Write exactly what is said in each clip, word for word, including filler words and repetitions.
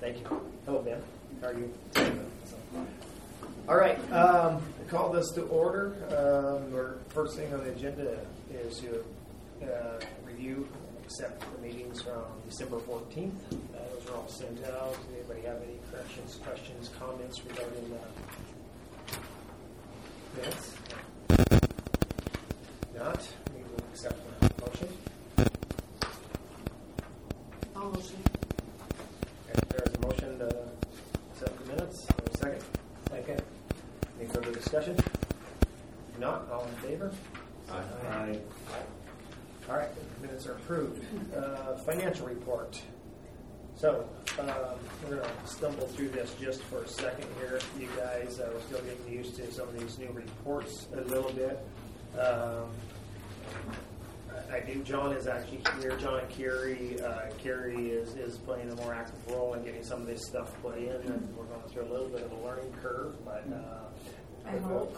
Thank you. Hello, Ben. How are you? All right. Um, call this to order. Um, our first thing on the agenda is to uh, review and accept the meetings from December fourteenth. Uh, those are all sent out. Does anybody have any corrections, questions, comments regarding the minutes? Not. We will accept the motion. I'll motion. Okay, there's a motion to accept the minutes. A second. Second. Any further discussion? If not, all in favor? Aye. Aye. All right, the minutes are approved. Uh, financial report. So, um, we're going to stumble through this just for a second here. You guys uh, we're still getting used to some of these new reports a little bit. Um, I do. John is actually here. John and Carrie. Uh, Carrie is, is playing a more active role in getting some of this stuff put in, and we're going through a little bit of a learning curve. But uh, I hope.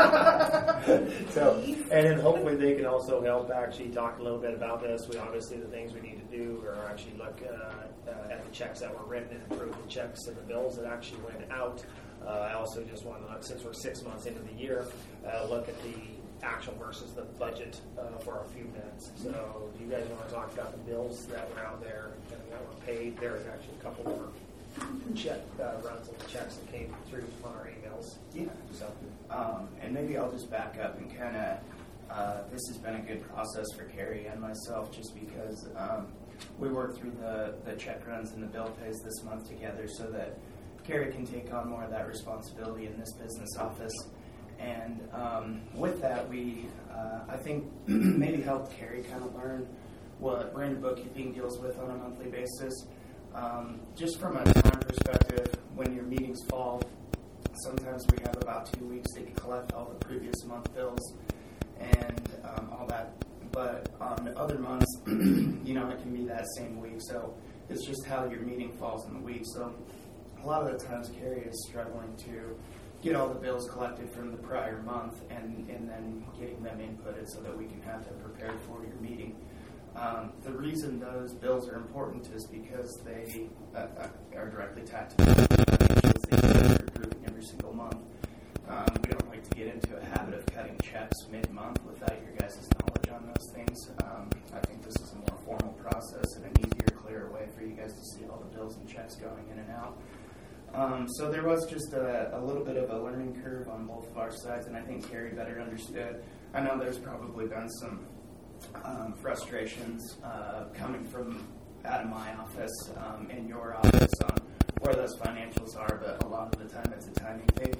so, and then hopefully they can also help actually talk a little bit about this. We obviously the things we need to do are actually look uh, uh, at the checks that were written and approve the checks and the bills that actually went out. Uh, I also just want to, since we're six months into the year, uh, look at the actual versus the budget uh, for a few minutes. So do you guys want to talk about the bills that were out there and that were paid? There was actually a couple more check uh, runs of the checks that came through on our emails. Yeah. So, um, and maybe I'll just back up and kind of, uh, this has been a good process for Carrie and myself just because um, we worked through the, the check runs and the bill pays this month together so that Carrie can take on more of that responsibility in this business office. And um, with that, we, uh, I think, maybe helped Carrie kind of learn what brand bookkeeping deals with on a monthly basis. Um, just from a time perspective, when your meetings fall, sometimes we have about two weeks to collect all the previous month bills and um, all that. But on other months, you know, it can be that same week. So it's just how your meeting falls in the week. So a lot of the times, Carrie is struggling to get all the bills collected from the prior month and, and then getting them inputted so that we can have them prepared for your meeting. Um, the reason those bills are important is because they uh, are directly tied to the financials that you're approving every single month. Um, we don't like to get into a habit of cutting checks mid-month without your guys' knowledge on those things. Um, I think this is a more formal process and an easier, clearer way for you guys to see all the bills and checks going in and out. Um, so there was just a, a little bit of a learning curve on both of our sides, and I think Carrie better understood. I know there's probably been some um, frustrations uh, coming from out of my office um, in your office on where those financials are, but a lot of the time it's a timing thing,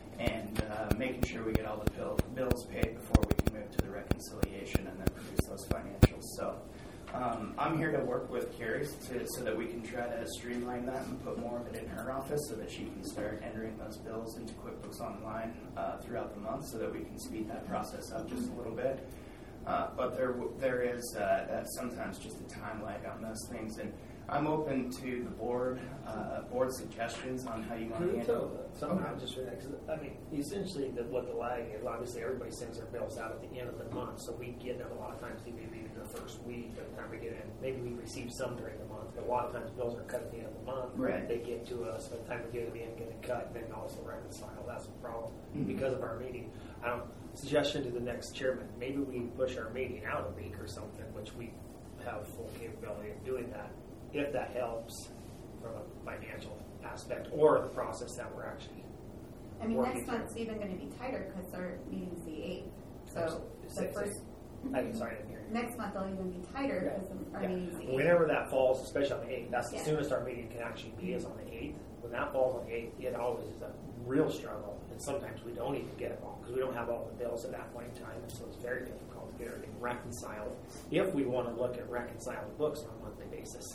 and uh, making sure we get all the bill, bills paid before we can move to the reconciliation and then produce those financials. So. Um, I'm here to work with Carrie to, so that we can try to streamline that and put more of it in her office so that she can start entering those bills into QuickBooks Online uh, throughout the month so that we can speed that process up just a little bit. Uh, but there there is uh, uh, sometimes just a time lag on those things. And I'm open to the board uh, board suggestions on how you want to handle it. So I'm just really, cause, I mean, essentially the, what the lag is, obviously everybody sends their bills out at the end of the month, so we get them a lot of times maybe in the first week by the time we get in. Maybe we receive some during the month, but a lot of times bills are cut at the end of the month. Right. They get to us by the time we get them in, get it cut, and then also reconcile. That's the problem. Mm-hmm. Because of our meeting. I don't, suggestion to the next chairman, maybe we push our meeting out a week or something, which we have full capability of doing that. If that helps from a financial aspect or the process that we're actually I mean, working next through. month's even going to be tighter because our meeting's the eighth. So Absolutely. the Six, first I'm sorry, I didn't hear you. next month will even be tighter because our Yeah. meeting's the eighth. Whenever that falls, especially on the eighth, that's the Yeah. soonest our meeting can actually be is on the eighth. When that falls on the eighth, it always is a real struggle, and sometimes we don't even get it all because we don't have all the bills at that point in time, and so it's very difficult to get everything reconciled if we want to look at reconciling books on a monthly basis.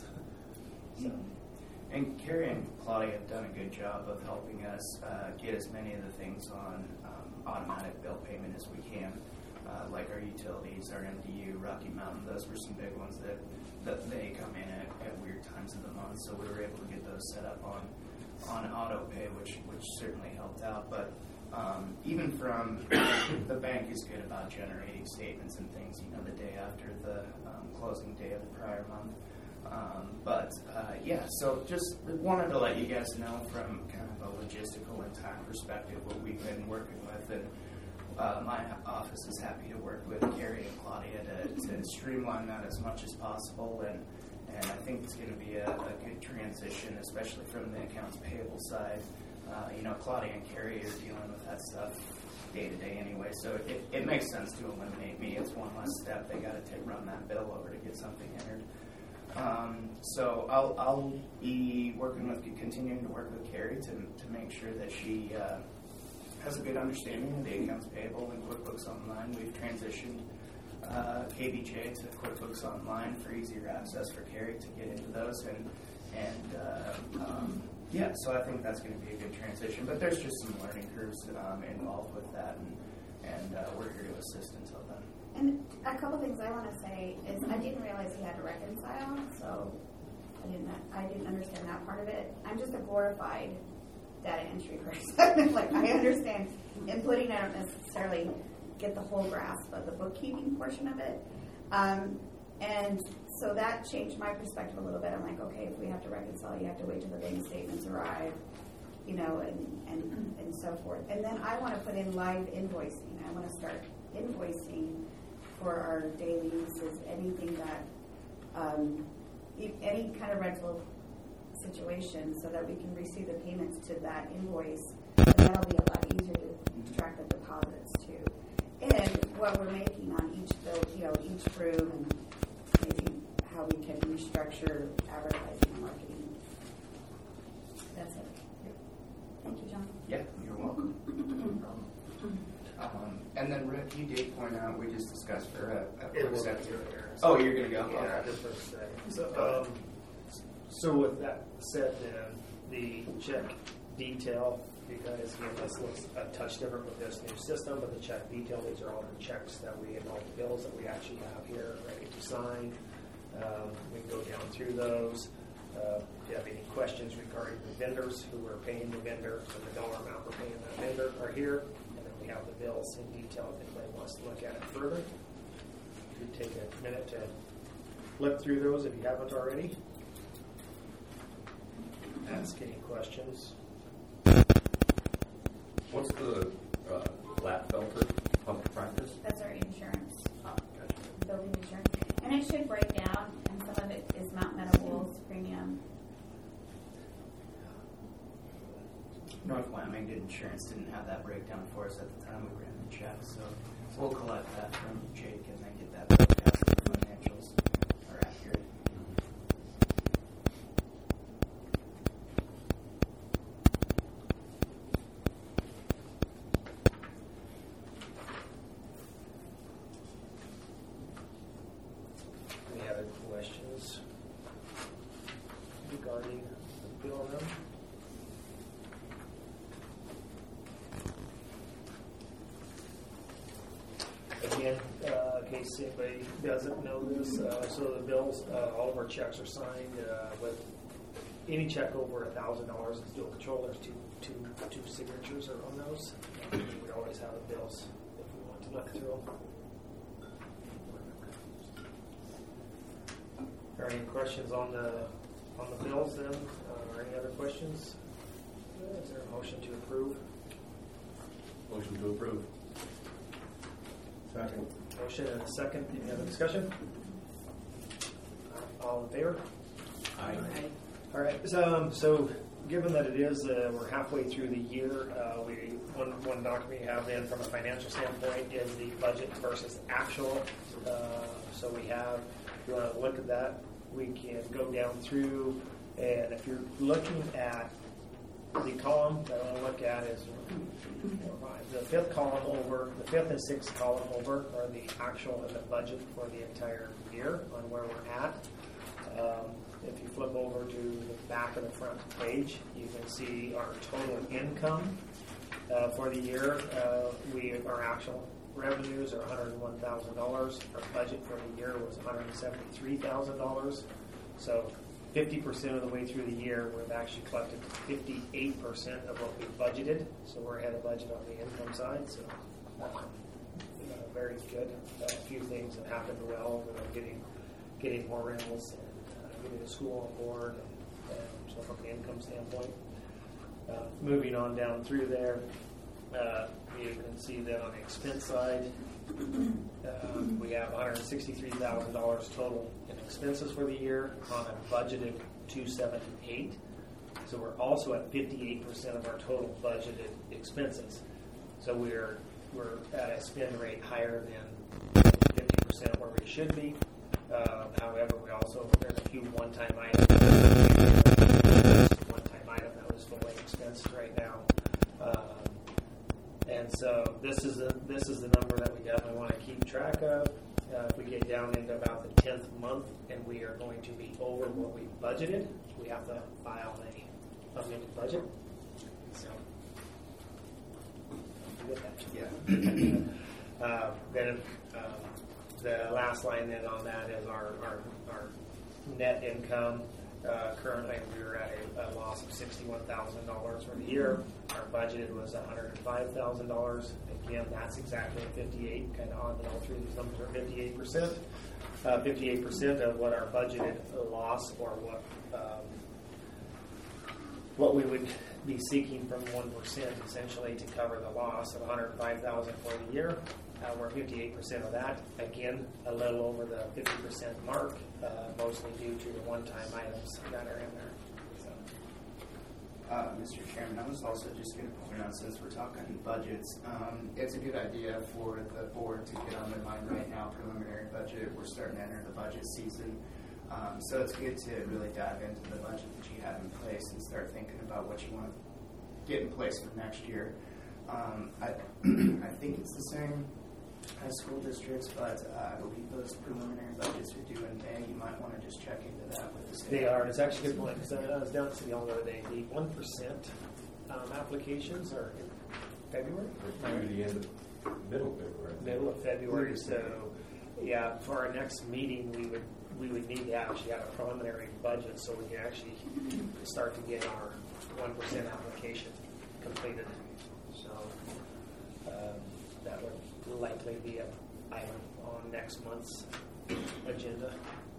So. And Carrie and Claudia have done a good job of helping us uh, get as many of the things on um, automatic bill payment as we can, uh, like our utilities, our M D U, Rocky Mountain. Those were some big ones that, that they come in at, at weird times of the month, so we were able to get those set up on on auto pay, which which certainly helped out. But um, even from the bank is good about generating statements and things, you know, the day after the um, closing day of the prior month. Um, but uh, yeah, so just wanted to let you guys know from kind of a logistical and time perspective what we've been working with, and uh, my office is happy to work with Carrie and Claudia to, to streamline that as much as possible, and and I think it's going to be a, a good transition, especially from the accounts payable side. Uh, you know, Claudia and Carrie are dealing with that stuff day to day anyway, so it, it makes sense to eliminate me. It's one less step. They got to take run that bill over to get something entered. Um, so I'll, I'll be working with, continuing to work with Carrie to to make sure that she uh, has a good understanding of the accounts payable and QuickBooks Online. We've transitioned uh, K B J to QuickBooks Online for easier access for Carrie to get into those, and and uh, um, yeah, so I think that's going to be a good transition. But there's just some learning curves um, involved with that, and and uh, we're here to assist until then. And a couple things I want to say is I didn't realize he had to reconcile, so I didn't I didn't understand that part of it. I'm just a glorified data entry person. Like, I understand inputting, I don't necessarily get the whole grasp of the bookkeeping portion of it. Um, and so that changed my perspective a little bit. I'm like, okay, if we have to reconcile, you have to wait till the bank statements arrive, you know, and, and, and so forth. And then I want to put in live invoicing. I want to start invoicing for our daily uses, anything that, um, any kind of rental situation, so that we can receive the payments to that invoice. And that'll be a lot easier to track the deposits too. And what we're making on each bill, you know, each room, and maybe how we can restructure advertising and marketing. That's it. Thank you, John. Yeah, you're welcome. No problem. Um, and then Rick, you did point out, we just discussed for a, a quick second. Oh, you're going to go? Yeah, Okay. just for a second. So, um, so with that said, then, the check detail, you guys, again, this looks a touch different with this new system, but the check detail, these are all the checks that we, and all the bills that we actually have here ready to sign. Um, we can go down through those. Uh, if you have any questions regarding the vendors who are paying the vendor, and the dollar amount we're paying that vendor are here. And then we have the bills in detail if anybody wants to look at it further. You take a minute to flip through those if you haven't already. Ask any questions. What's the uh, lap filter public practice? That's our insurance, uh, building insurance. And it should break down, and some of it is Mount Meadow Wolves premium. North Wyoming did insurance didn't have that breakdown for us at the time we ran the check, so we'll collect that from Jake and then get that broadcast to the financials are accurate. Any other questions regarding the bill room? Again, uh, in case anybody doesn't know this, uh, so the bills, uh, all of our checks are signed uh, with any check over a thousand dollars is dual control. There's two, two, two signatures are on those. We always have the bills if we want to look through them. Are there any questions on the on the bills then, uh, or any other questions? Is there a motion to approve? Motion to approve. Second. Motion and a second. Any other discussion? All in favor? Aye. All right. So, um, so given that it is, uh, we're halfway through the year, uh, we one one document we have then from a financial standpoint is the budget versus actual. Uh, so we have, if you want to look at that, we can go down through, and if you're looking at the column that I want to look at is the fifth column over, the fifth and sixth column over are the actual and the budget for the entire year on where we're at. Um, if you flip over to the back of the front page, you can see our total income uh, for the year. Uh, we our actual revenues are one hundred one thousand dollars. Our budget for the year was one hundred seventy-three thousand dollars. So fifty percent of the way through the year, we've actually collected fifty-eight percent of what we budgeted. So we're ahead of budget on the income side. So uh, very good. Uh, a few things have happened well. We're getting getting more rentals and uh, getting the school on board, and, and so from the income standpoint. Uh, moving on down through there, uh, you can see that on the expense side, uh, we have one hundred sixty-three thousand dollars total in expenses for the year on a budgeted two seventy-eight. So we're also at fifty-eight percent of our total budgeted expenses. So we're we're at a spend rate higher than fifty percent where we should be. Uh, however, we also, there's a few one-time items. One-time item that was fully expensed right now. Um, and so this is the this is the number that we definitely want to keep track of. Uh, if we get down into about the tenth month and we are going to be over what we budgeted, we have to file a amended budget. So, you get that? Yeah. uh, then um, the last line then on that is our, our, our net income. Uh, currently, we are at a, a loss of sixty-one thousand dollars for the year. Our budgeted was one hundred five thousand dollars. Again, that's exactly fifty-eight, kind of odd that all three of these numbers are fifty-eight percent. Uh, fifty-eight percent of what our budgeted loss, or what um, what we would be seeking from one percent essentially to cover the loss of one hundred five thousand dollars for the year. Uh, we're fifty-eight percent of that. Again, a little over the fifty percent mark, uh, mostly due to the one-time items that are in there. So. Uh, Mister Chairman, I was also just going to point out, since we're talking budgets, um, it's a good idea for the board to get on their mind right now, preliminary budget. We're starting to enter the budget season. Um, so it's good to really dive into the budget that you have in place and start thinking about what you want to get in place for next year. Um, I, I think it's the same as school districts, but uh, I believe those preliminary budgets are due in May. You might want to just check into that with the state. They are. It's actually a good point, because I was down at City Hall the other day. The one percent um, applications are in February? Maybe the end of middle of February. Middle of February. So, yeah, for our next meeting, we would we would need to actually have a preliminary budget so we can actually start to get our one percent application completed. So, uh, that would likely be an item on next month's agenda.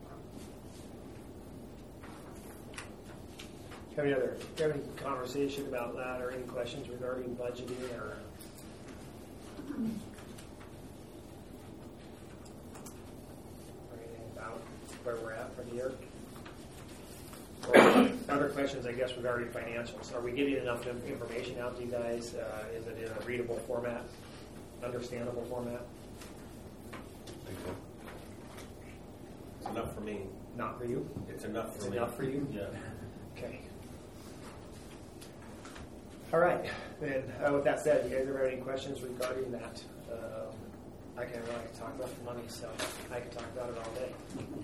Have any other have any conversation about that, or any questions regarding budgeting, or or anything about where we're at for the year? Or other questions, I guess, regarding financials. Are we getting enough information out to you guys? Uh, is it in a readable format, understandable format? I think so. It's enough for me. Not for you? It's enough for It's me. enough for you? Yeah. Okay. All right. Then, uh, with that said, you guys have any questions regarding that? Um, I can really talk about the money, so I can talk about it all day.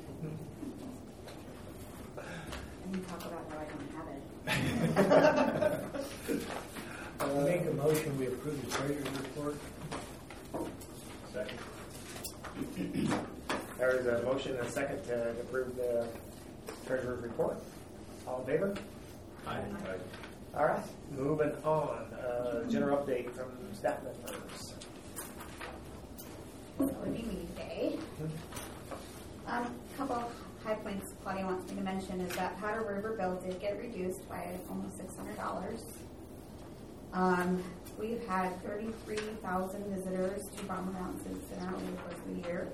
And you talk about how I don't have it. I'll make a motion, we approve the treasurer's report. Second. There is a motion and a second to approve the treasurer's report. All in favor? Aye. All right. Moving on. Uh, general update from staff members. So it would be me today. A um, couple high points Claudia wants me to mention is that Powder River bill did get reduced by almost six hundred dollars. Um, we've had thirty-three thousand visitors to Bomber Mountain since in our over the course of the year.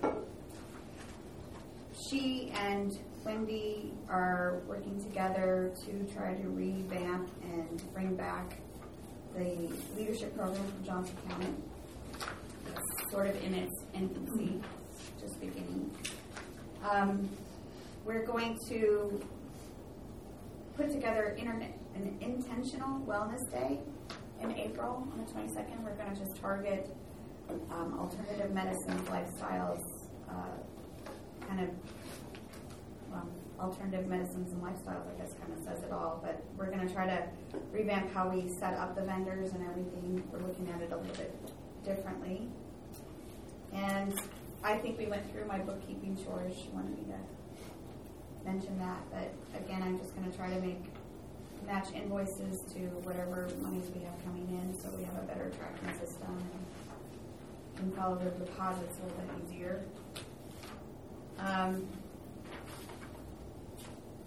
She and Wendy are working together to try to revamp and bring back the leadership program from Johnson County. It's sort of in its infancy, just beginning. Um, we're going to put together internet, an intentional wellness day in April on the twenty-second. We're going to just target um, alternative medicines, lifestyles, uh, kind of well, alternative medicines and lifestyles, I guess, kind of says it all. But we're going to try to revamp how we set up the vendors and everything. We're looking at it a little bit differently. And I think we went through my bookkeeping chores. She wanted me to mention that. But again, I'm just going to try to make match invoices to whatever monies we have coming in, so we have a better tracking system and can follow the deposits a little bit easier. Um,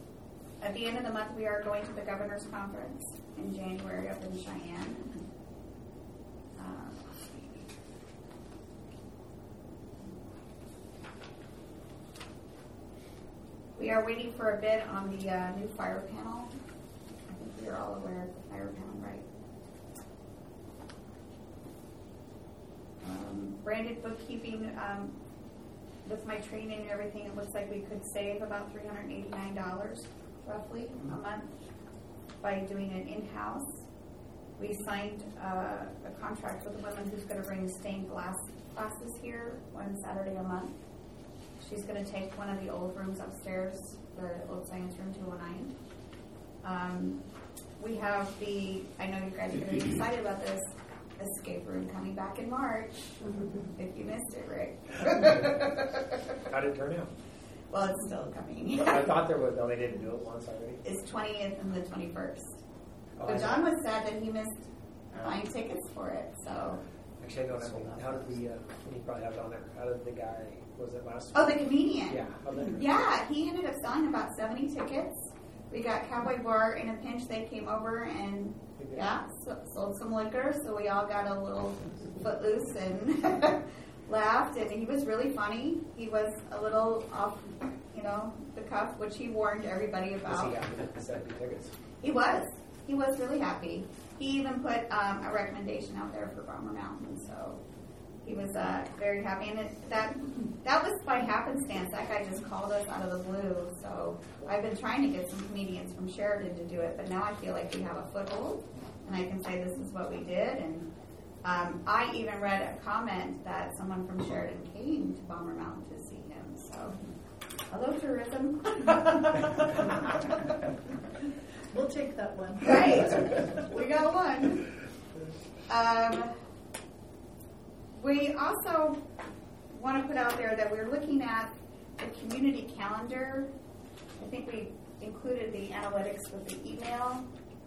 at the end of the month, we are going to the governor's conference in January up in Cheyenne. Uh, we are waiting for a bid on the uh, new fire panel. I think we are all aware of the fire panel, right? Um, branded bookkeeping, um, with my training and everything, it looks like we could save about three hundred eighty-nine dollars roughly a month by doing it in-house. We signed uh, a contract with a woman who's going to bring stained glass classes here one Saturday a month. She's going to take one of the old rooms upstairs, the old science room two oh nine. Um, we have the, I know you guys are going to be excited about this, escape room coming back in March. If you missed it, Rick. How did it turn out? Well, it's still coming. I thought there was, no, they didn't do it once already. It's twentieth and the twenty-first. Oh, But I John was sad that he missed buying tickets for it, so. Actually, I don't have any. How did the, uh, you probably have it on there, how did the guy, was it last Oh, the comedian. Yeah. How did it- Yeah, he ended up selling about seventy tickets. We got Cowboy Bar in a pinch. They came over and, yeah, so, sold some liquor, so we all got a little footloose and laughed, and he was really funny. He was a little off, you know, the cuff, which he warned everybody Was about. he happy with the seventy tickets? He was. He was really happy. He even put um, a recommendation out there for Bomber Mountain, so he was uh, very happy. And it, that that was by happenstance. That guy just called us out of the blue. So I've been trying to get some comedians from Sheridan to do it, but now I feel like we have a foothold, and I can say this is what we did. And um, I even read a comment that someone from Sheridan came to Bomber Mountain to see him. So hello, tourism. We'll take that one. Right. We got one. Um, we also want to put out there that we're looking at the community calendar. I think we included the analytics with the email.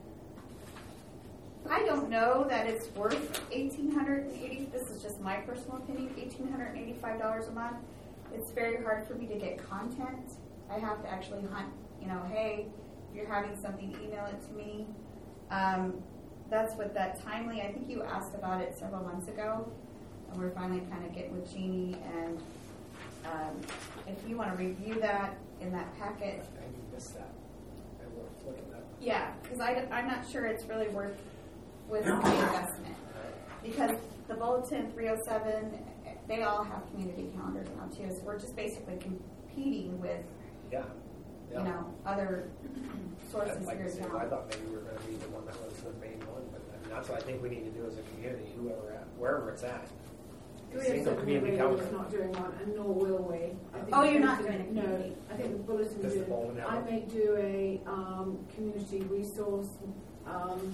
I don't know that it's worth eighteen hundred eighty dollars. This is just my personal opinion. eighteen eighty-five dollars a month. It's very hard for me to get content. I have to actually hunt, you know, hey, if you're having something, email it to me. Um, that's what that timely, I think you asked about it several months ago, and we're finally kind of getting with Jeannie, and um, if you want to review that in that packet. I missed that. I will look at that. Yeah, because I'm not sure it's really worth with the investment. Because the Bulletin three oh seven, they all have community calendars now too, so we're just basically competing with, Yeah. Yeah. you know, other sources Like I here said, in I town. thought maybe we were going to be the one that was the main one, but I mean, that's what I think we need to do as a community, whoever at, wherever it's at. We Single have community community calendar. not doing one, and nor will we. I think Oh, the you're not bulletin- doing a community? No, I think the bulletin Does the do. bulletin have I one? may do a um, community resource, um,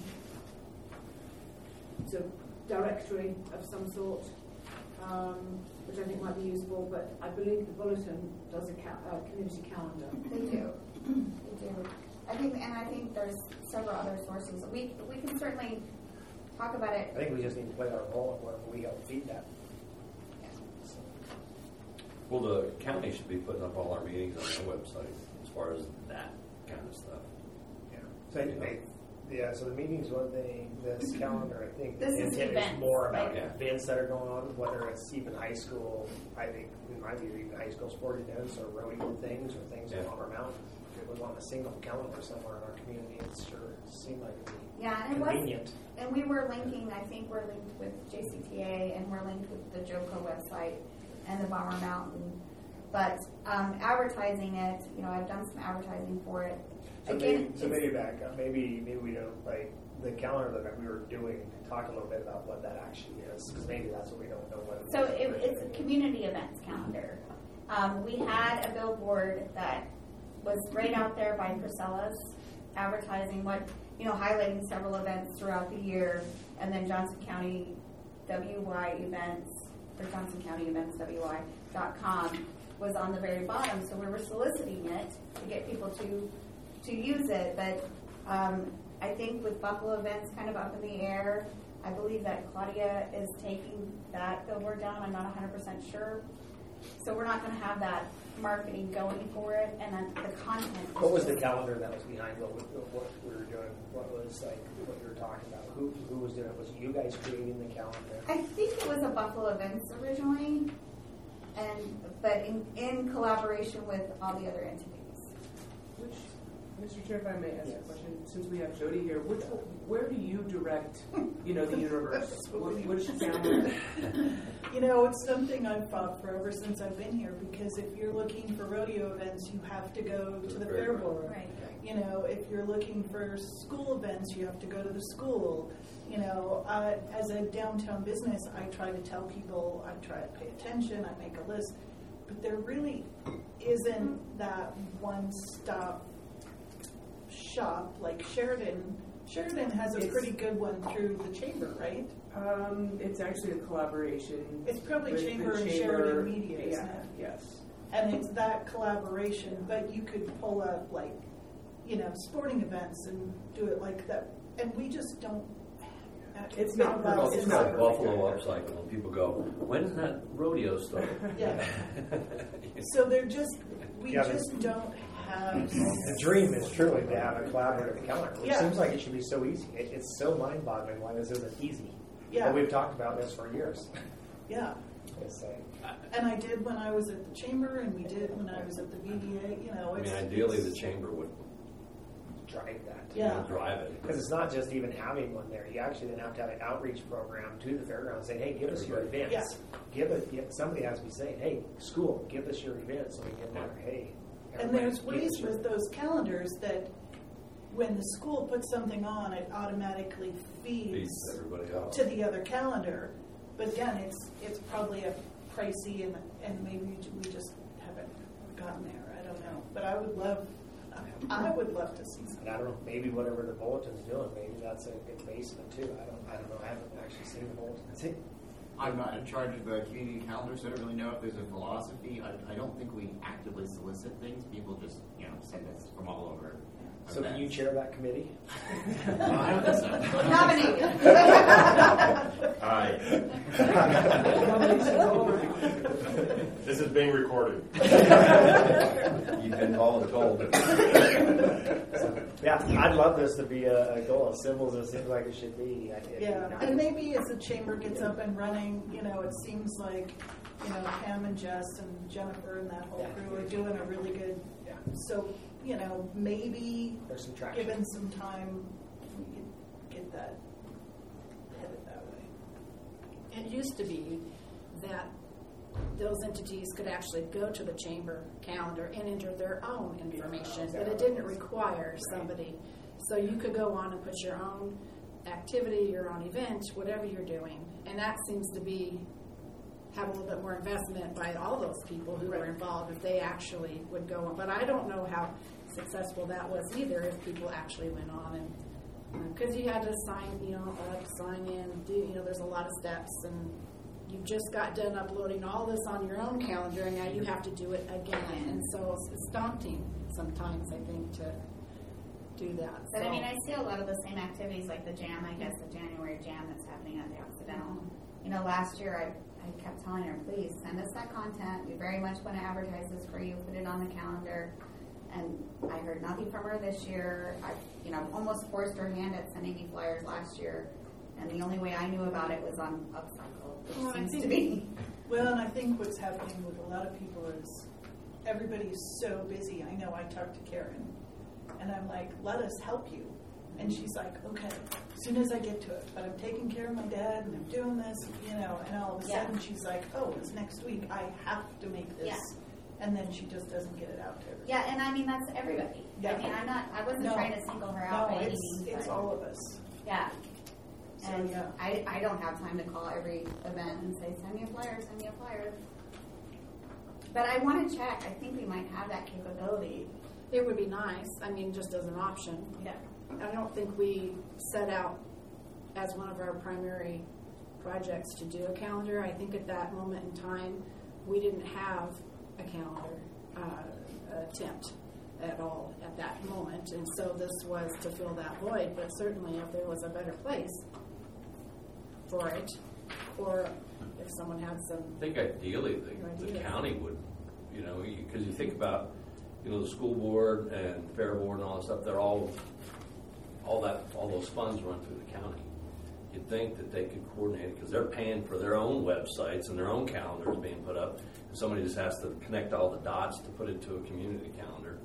sort of directory of some sort, um, which I think might be useful. But I believe the bulletin does a ca- uh, community calendar. They do. They do. I think, and I think there's several other sources. We we can certainly talk about it. I think we just need to play our role and wherever we help feed that. So, Well, the county should be putting up all our meetings on their website as far as that kind of stuff. yeah. So, I- I- yeah, so the meeting's one thing, this calendar, I think, the This is intent is events, more about right? events that are going on, whether it's even high school, I think, in my view, even high school sport events or rodeo things or things Yeah. in Palmer Mountain. If it was on a single calendar somewhere in our community, it sure seemed like it'd be Yeah, and it was. convenient. And we were linking, I think we're linked with J C T A, and we're linked with the JOCO website and the Bomber Mountain. But um, advertising it, you know, I've done some advertising for it. So Again, maybe, so it's- maybe back up, maybe, maybe we don't, like, the calendar that we were doing, talk a little bit about what that actually is, because maybe that's what we don't know what it is. So it, it's a community events calendar. Um, we had a billboard that was right out there by Priscilla's, advertising what, you know, highlighting several events throughout the year, and then Johnson County W Y events, or Johnson County events W Y dot com was on the very bottom. So we were soliciting it to get people to to use it, but um, I think with Buffalo events kind of up in the air, I believe that Claudia is taking that billboard down. I'm not one hundred percent sure. So we're not going to have that marketing going for it, and then the content. What was the calendar that was behind what we, what we were doing? What was like what you were talking about? Who who was doing it? Was it you guys creating the calendar? I think it was a Buffalo Events originally, and but in, in collaboration with all the other entities. Which, Mister Chair, if I may ask Yes. a question, since we have Jody here, which, where do you direct, you know, the universe? Wh- Which channel? You know, it's something I've fought for ever since I've been here, because if you're looking for rodeo events, you have to go to the fair board. Right. You know, if you're looking for school events, you have to go to the school. You know, uh, as a downtown business, I try to tell people, I try to pay attention, I make a list, but there really isn't that one-stop shop like Sheridan. Sheridan has a It's- pretty good one through the chamber, right? Um, it's actually a collaboration. It's probably with the Chamber and Chamber. Sheridan Media, isn't Yeah, it? yes. And it's that collaboration, but you could pull up like, you know, sporting events and do it like that. And we just don't. It's not about Well, perfect. it's not like perfect Buffalo either. Upcycle, and people go, when does that rodeo start? Yeah. So they're just, we Yeah, but- just don't have. The dream is truly to have a collaborative calendar, which Yeah. seems like it should be so easy. It, it's so mind-boggling why this isn't easy. Yeah. But we've talked about this for years. Yeah. It's like, And I did when I was at the chamber, and we did when I was at the V D A. You know, I it's mean, ideally, it's- the chamber would drive that. Yeah. drive it. Because it's not just even having one there. You actually then have to have an outreach program to the fairgrounds saying, hey, give us your Everybody. events. Give it. Give, somebody has to be saying, hey, school, give us your events so we can know, hey. And everybody, there's give ways us your- with those calendars that when the school puts something on, it automatically feeds Feeds everybody else. to the other calendar. But again, it's it's probably a pricey, and and maybe we just haven't gotten there. I don't know. But I would love, I would love to see And something. I don't know, maybe whatever the bulletin's doing, maybe that's a good basement too. I don't, I don't know. I haven't actually seen the bulletin. I'm not in charge of the community calendar, so I don't really know if there's a philosophy. I, I don't think we actively solicit things. People just, you know, send us from all over. So can you chair that committee? No, I don't think so. Nominate. Aye. This is being recorded. You've been voluntold. Yeah, I'd love this to be a, a goal. As simple as it seems like it should be. I, it, Yeah, you know, and maybe as the chamber gets up and running, you know, it seems like, you know, Pam and Jess and Jennifer and that whole Yeah. crew are doing a really good. Yeah. So, you know, maybe There's some traction. given some time, we could get that headed that way. It used to be that those entities could actually go to the chamber calendar and enter their own information, but it didn't require somebody. So you could go on and put your own activity, your own event, whatever you're doing, and that seems to be have a little bit more investment by all those people who were involved if they actually would go on. But I don't know how successful that was either if people actually went on and because you had to sign, you know, uh, sign in, do, you know, there's a lot of steps, and you just got done uploading all this on your own calendar, and now you have to do it again. And so it's, it's daunting sometimes, I think, to do that. But so. I mean, I see a lot of the same activities like the jam, I guess, the January jam that's happening at the Occidental. You know, last year I, I kept telling her, please send us that content. We very much want to advertise this for you, put it on the calendar. And I heard nothing from her this year. I, you know, almost forced her hand at sending me flyers last year. And the only way I knew about it was on Upcycle, which Well, I seems think- to be. Well, and I think what's happening with a lot of people is everybody's so busy. I know I talked to Karen, and I'm like, let us help you. And she's like, okay, as soon as I get to it. But I'm taking care of my dad, and I'm doing this, you know, and all of a Yeah. sudden she's like, oh, it's next week. I have to make this. Yeah. And then she just doesn't get it out to everybody. Yeah, and I mean, that's everybody. Yeah. I mean, I'm not, I wasn't No. trying to single her out No, by any it's, means. it's but- all of us. Yeah. So, And yeah. I, I don't have time to call every event and say, send me a flyer, send me a flyer. But I want to check. I think we might have that capability. It would be nice, I mean, just as an option. Yeah. I don't think we set out as one of our primary projects to do a calendar. I think at that moment in time, we didn't have a calendar uh, attempt at all at that moment. And so this was to fill that void. But certainly if there was a better place for it, or if someone had some, I think ideally the, the Ideas. county would, you know, because you, you think about, you know, the school board and fair board and all that stuff, they're all, all that, all those funds run through the county. You'd think that they could coordinate it because they're paying for their own websites and their own calendars being put up. And somebody just has to connect all the dots to put it to a community calendar.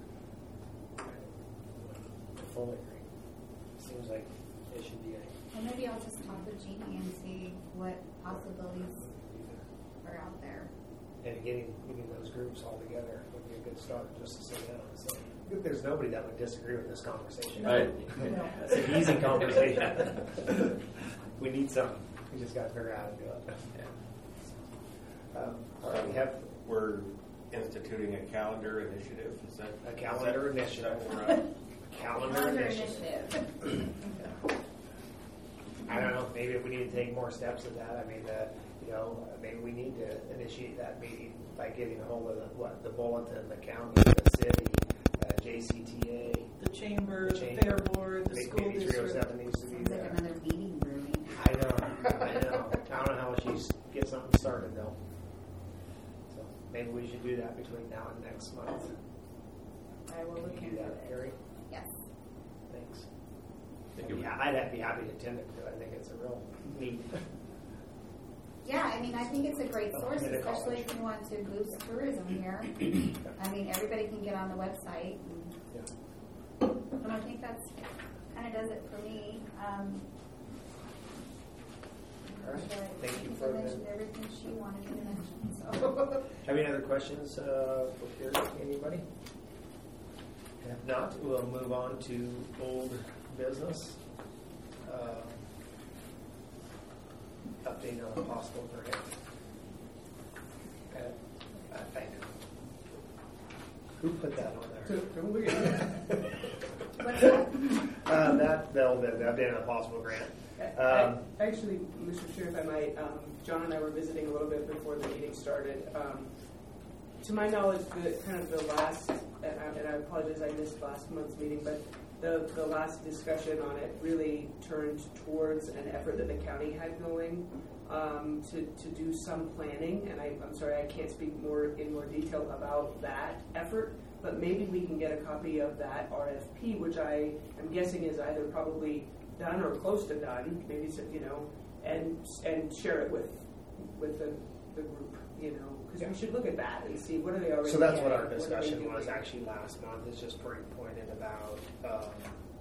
I fully agree. Seems like it should be a. Well, maybe I'll just talk with Jeannie and see what possibilities are out there. And getting, getting those groups all together would be a good start, just to sit down and say, there's nobody that would disagree with this conversation. Right. It's an easy conversation. We need something. We just got to figure out how to do it. Yeah. Um, all right, we have We're instituting a calendar initiative. Is that a calendar is that- initiative. is that right? Calendar, Calendar initiative. initiative. I don't know. Maybe if we need to take more steps of that. I mean, uh, you know, maybe we need to initiate that meeting by getting a hold of the, what the bulletin, the county, the city, uh, J C T A, The chamber, The the chamber. fair board, the maybe, school maybe three oh district. seven needs to be Sounds like there. another meeting room. I know. I know. I don't know how she get something started though. So maybe we should do that between now and next month. I will look Can you into do that, it. Carrie? Yes. Thanks. Think I'd it be, would- I'd be happy to attend it because I think it's a real neat. Yeah, I mean, I think it's a great Oh, source, and a especially college. if you want to boost tourism here. I mean, everybody can get on the website. And, Yeah. and I think that's kind of does it for me. Um, All right. but I Thank you think for I the- mentioned everything she wanted me to mention. So. Have any other questions uh, for Carrie? Anybody? If not, we'll move on to old business. Uh, update on a possible grant. Okay. I think. Who put that on there? Don't look at me. What's that? uh, that that'll be the update on a possible grant. Um, Actually, Mister Chair, if I might, um, John and I were visiting a little bit before the meeting started. Um, to my knowledge, the kind of the last, and I, and I apologize, I missed last month's meeting, but the, the last discussion on it really turned towards an effort that the county had going um, to, to do some planning. And I, I'm sorry, I can't speak more in more detail about that effort, but maybe we can get a copy of that R F P, which I am guessing is either probably done or close to done, maybe it's, you know, and and share it with with the, the group, you know, because Yeah. we should look at that and see what are they already. So that's what getting, our are they discussion doing. was actually last month. It's just pretty pointed about. Um,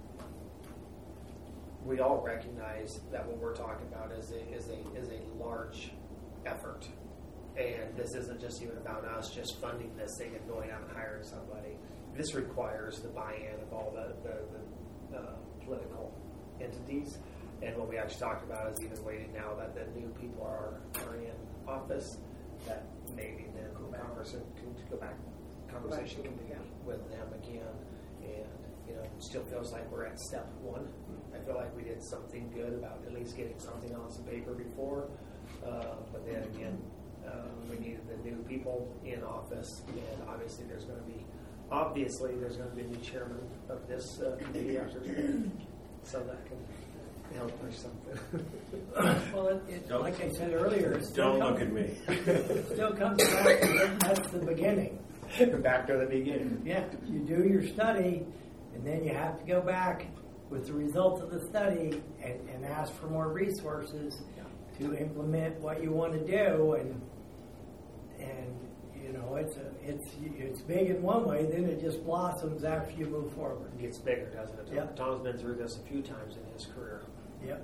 we all recognize that what we're talking about is a is a is a large effort, and this isn't just even about us just funding this thing and going out and hiring somebody. This requires the buy-in of all the the, the uh, political entities. And what we actually talked about is even waiting now that the new people are, are in office, that maybe then conversation can go back, conversation can begin with them again. And, you know, it still feels like we're at step one. I feel like we did something good about at least getting something on some paper before. Uh, but then again, uh, we needed the new people in office. And obviously there's going to be, obviously there's going to be a new chairman of this uh, committee after today. So that can help or something. Well, it, it, like I said earlier, it still Don't comes, look at me. it still comes back to that's the beginning. Back to the beginning. Yeah, you do your study, and then you have to go back with the results of the study and, and ask for more resources to implement what you want to do. And and you know, it's a, it's it's big in one way, then it just blossoms after you move forward. It gets bigger, doesn't it? Yep. Tom's been through this a few times in his career. Yep.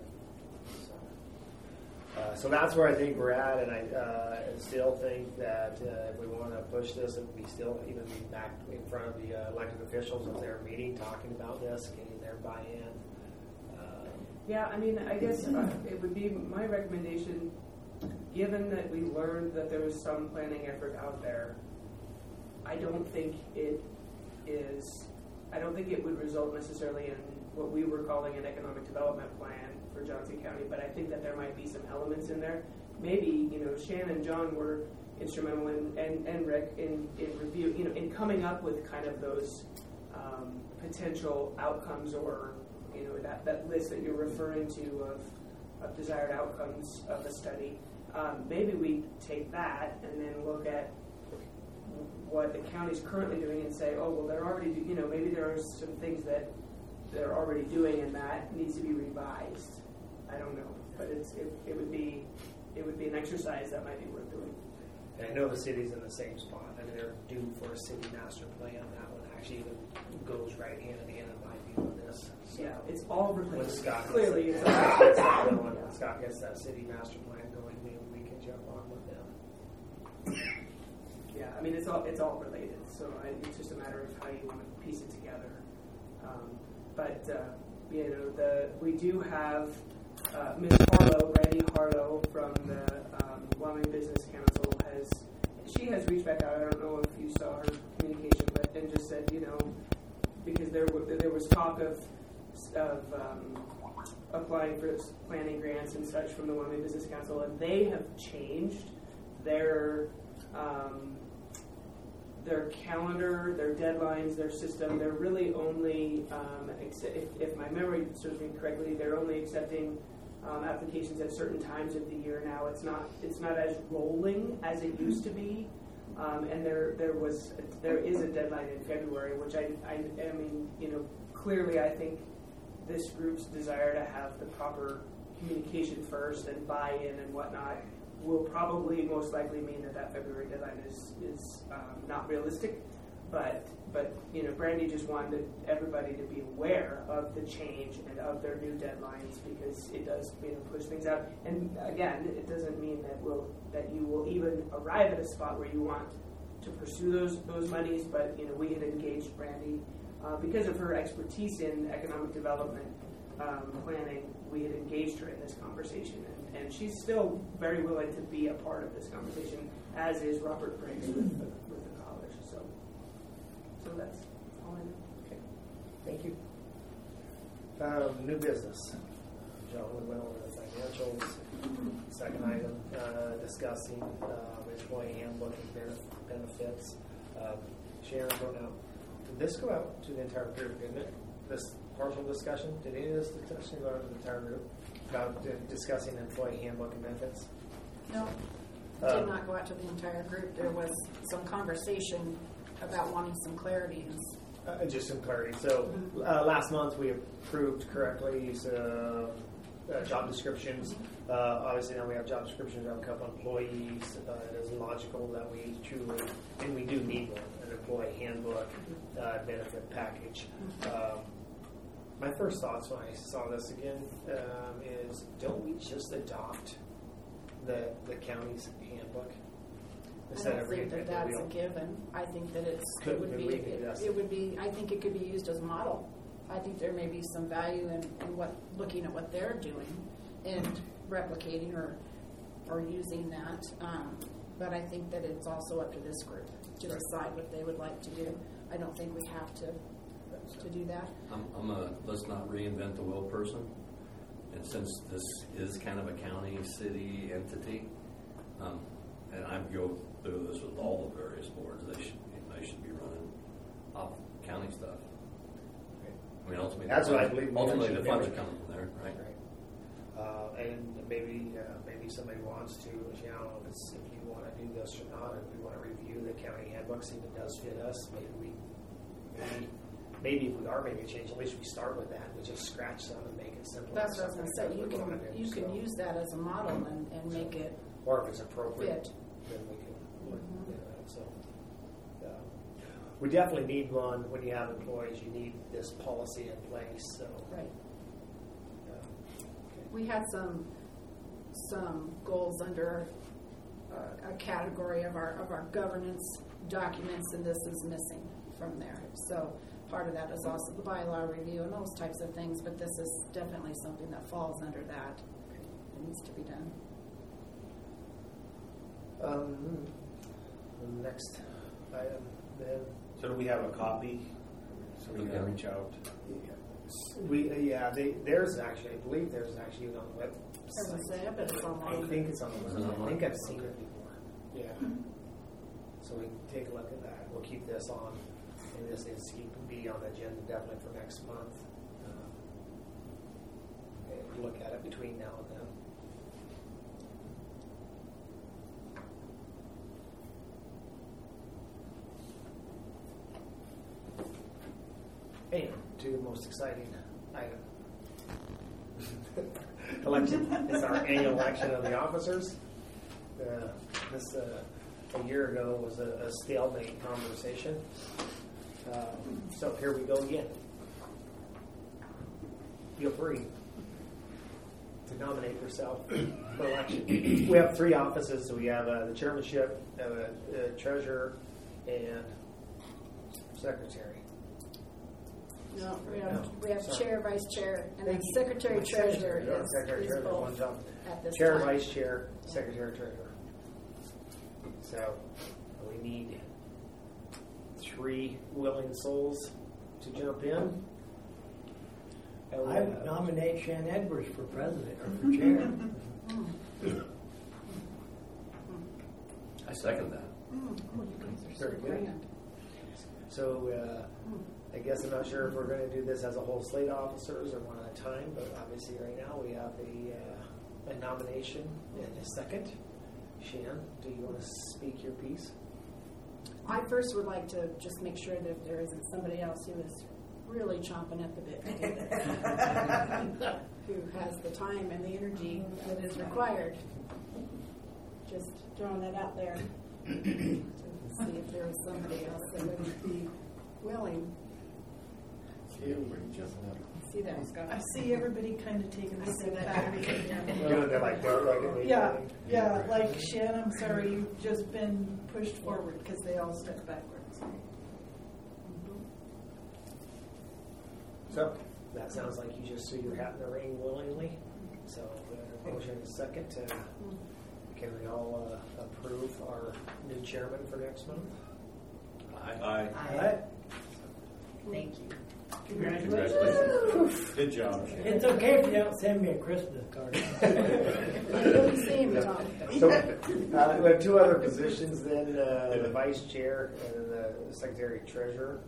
So, uh, so that's where I think we're at, and I uh, still think that uh, if we want to push this, and we still even be back in front of the uh, elected officials at their meeting, talking about this, getting their buy-in. Uh, Yeah, I mean, I guess uh, it would be my recommendation, given that we learned that there was some planning effort out there, I don't think it is, I don't think it would result necessarily in what we were calling an economic development plan for Johnson County, but I think that there might be some elements in there. Maybe, you know, Shannon and John were instrumental in, and, and Rick in, in review, you know, in coming up with kind of those um, potential outcomes, or, you know, that, that list that you're referring to of, of desired outcomes of the study. um, maybe we take that and then look at what the county's currently doing and say, oh, well, they're already, do, you know, maybe there are some things that they're already doing and that needs to be revised. I don't know, but it's it, it would be it would be an exercise that might be worth doing. And I know the city's in the same spot. I mean, they're due for a city master plan. That one actually even goes right hand in hand in my view on this. So Yeah, it's all when related. Scott Clearly, gets, it's Scott all gets that going, when Scott gets that city master plan going, maybe we can jump on with them. Yeah, I mean, it's all it's all related. So I, it's just a matter of how you want to piece it together. Um, but uh, you know, the we do have uh, Miz Harlow, Brandy Harlow from the um, Wyoming Business Council has she has reached back out. I don't know if you saw her communication, but and just said, you know, because there were, there was talk of of um, applying for planning grants and such from the Wyoming Business Council, and they have changed their um, their calendar, their deadlines, their system. They're really only, um, accept, if, if my memory serves me correctly, they're only accepting um, applications at certain times of the year now. It's not it's not as rolling as it used to be, um, and there there was there is a deadline in February, which I, I I mean you know clearly I think this group's desire to have the proper communication first and buy-in and whatnot will probably most likely mean that that February deadline is is um, not realistic. But but you know, Brandy just wanted everybody to be aware of the change and of their new deadlines because it does you know push things out. And again, it doesn't mean that will that you will even arrive at a spot where you want to pursue those those monies. But you know, we had engaged Brandy uh, because of her expertise in economic development um, planning. We had engaged her in this conversation, and, and she's still very willing to be a part of this conversation, as is Robert Briggs with the, with the college. So, so that's all I know. Okay, thank you. Um, new business. John, we went over the financials. Second item, uh, discussing uh, employee handbook and benefits. Um, Sharon, go now. Did this go out to the entire group, didn't it? This partial discussion? Did any of this discussion go out to the entire group about uh, discussing employee handbook and benefits? No, it Um, did not go out to the entire group. There was some conversation about wanting some clarity. Uh, just some clarity. So uh, last month we approved correctly uh, uh, job descriptions. Uh, obviously now we have job descriptions of a couple employees. Uh, it is logical that we truly, and we do need one, an employee handbook uh, benefit package. Um, my first thoughts when I saw this again um, is, don't we just adopt the the county's handbook? I don't think that that's a given. I think that it's, it Could would be be, it, yes. it would be, I think it could be used as a model. I think there may be some value in, in what, looking at what they're doing and replicating or, or using that. Um, but I think that it's also up to this group to Right. decide what they would like to do. I don't think we have to, to do that. I'm, I'm a, let's not reinvent the wheel person. And since this is kind of a county, city entity, um, and I go through this with all the various boards, they should they should be running off county stuff. I mean, ultimately, That's the what I funds- believe we ultimately should the funds do. are coming from there, right? Right. Uh, and maybe uh, maybe somebody wants to, you know, if, it's, if you want to do this or not, if we want to review the county handbook, see if it does fit us, maybe we, maybe, maybe if we are making a change, at least we start with that. We just scratch some and make it simpler. That's what I was going to say. That's You what we can, wanna do, you can so. use that as a model and, and make it Or if it's appropriate, fit. then we can look Mhm. at that. So, uh, we definitely need one. When you have employees, you need this policy in place. So, Right. uh, okay. We had some some goals under uh, a category of our of our governance documents, and this is missing from there. So part of that is also the bylaw review and those types of things, but this is definitely something that falls under that. It needs to be done. Um, next item, then. So do we have a copy? So we Okay. can reach out. We, uh, yeah, they, there's actually, I believe there's actually on the web. As I say, I bet it's I online. think it's on the Is it website. I online? think I've seen it before. Yeah. So we can take a look at that. We'll keep this on, and this needs to keep, be on the agenda definitely for next month. Um, and look at it between now and then. to the most exciting item. Election. It's our annual election of the officers. Uh, this uh, a year ago was a, a stalemate conversation. Uh, so here we go again. Feel free to nominate yourself for election. We have three offices. So we have uh, the chairmanship, uh, uh, treasurer, and secretary. No, we have, No, we have sorry. chair, vice chair, and then Thank you. secretary treasurer Yeah, is, secretary is treasurer, one both job. at this Chair, time. vice chair, secretary, treasurer. So we need three willing souls to jump in. And we I would have- nominate Shan Edwards for president or for chair. I second that. Mm, oh, you guys are so Very good. grand. So uh, I guess I'm not sure if we're going to do this as a whole slate of officers or one at a time, but obviously right now we have a, uh, a nomination and a second. Shan, do you want to speak your piece? I first would like to just make sure that there isn't somebody else who is really chomping at the bit to do this, who has the time and the energy that is required. Just throwing that out there to see if there is somebody else that would be willing. See that, Scott? I see everybody kind of taking a I see step that. back. Doing the like don't recognize Yeah, anything. yeah, like Shan, I'm sorry, you've just been pushed forward because they all stepped backwards. So that sounds like you just threw your hat in the ring willingly. So uh, motion is second. To, can we all uh, approve our new chairman for next month? Aye. Aye. All right. Thank you. Congratulations. Good job, Shane. It's okay if you don't send me a Christmas card. You'll be seeing me, Tom. So uh, we have two other positions then, uh, the vice chair and the secretary treasurer.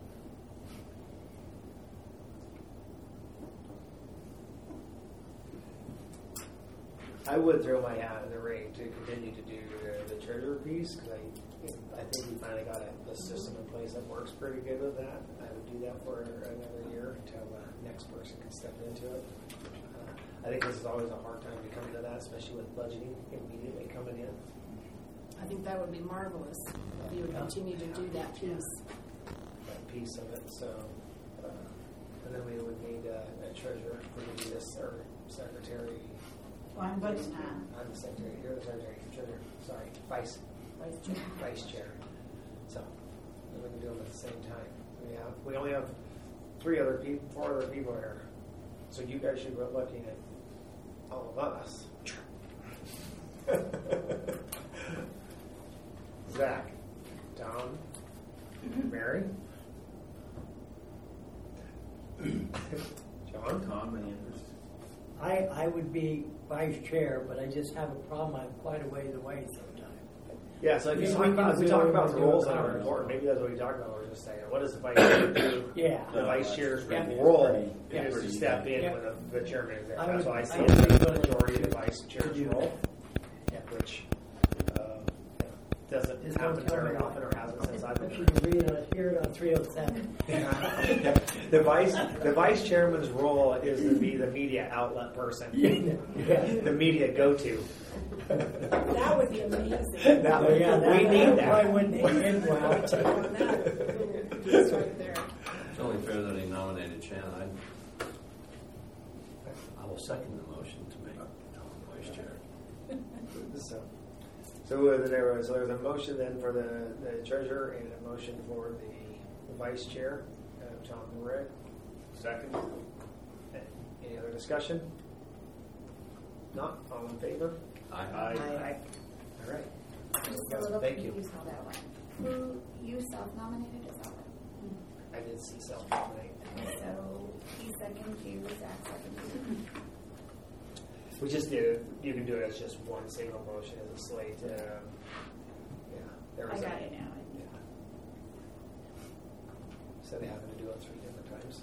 I would throw my hat in the ring to continue to do uh, the treasurer piece because I, I think we finally got a, a system in place that works pretty good with that. I would do that for another year until the next person can step into it. Uh, I think this is always a hard time to come to that, especially with budgeting immediately coming in. I think that would be marvelous if you would continue to do that piece. That piece of it. So, uh, and then we would need uh, a treasurer for to do this or secretary. Well, I'm budgeting. I'm the secretary. You're the secretary. Treasurer. Sorry, vice. Vice chair. Vice chair. So we can do them at the same time. We have. We only have three other people, four other people here. So you guys should be looking at all of us. Zach, Tom, Mary, John, Tom and Andrews. I, I would be vice chair, but I just have a problem. I'm quite a ways away sometimes. Yeah, so if you Yeah, talk we about, can we do talk it, about we the can do roles it that are ours. important, maybe that's what we talked about, we're just saying, what does the vice chair do? Yeah. The vice chair's Yeah. role Yeah. is to step in Yeah. when the, the chairman is there. I That's would- why I see I it would as be the willing majority of the to vice chair's do role, that. Yeah. which uh, yeah, doesn't Just happen don't tell very me. often or hasn't since I've been If here. you can read it, on- hear it on three oh seven. The vice, the vice chairman's role is to be the media outlet person, Yeah. the media go-to. That would be amazing. That Oh, would- yeah, that- we need that that. probably wouldn't end well. Take on that. Piece right there. It's only fair that he nominated Shan. I, I will second the motion to make Tom vice chair. So, so, uh, there was, so there's a motion then for the, the treasurer and a motion for the vice chair, uh, Tom and Rick. Second. Any other discussion? Not, all in favor? Aye. Aye. All right. Just a little Thank you. confused how that went. Who, you self-nominated, is that right? I did see self-nominate. Okay, so he seconded you, Zach seconded you. We just did it, you can do it as just one single motion as a slate. Uh, yeah. There I was a- got it now. Yeah. Instead of having to do it three different times.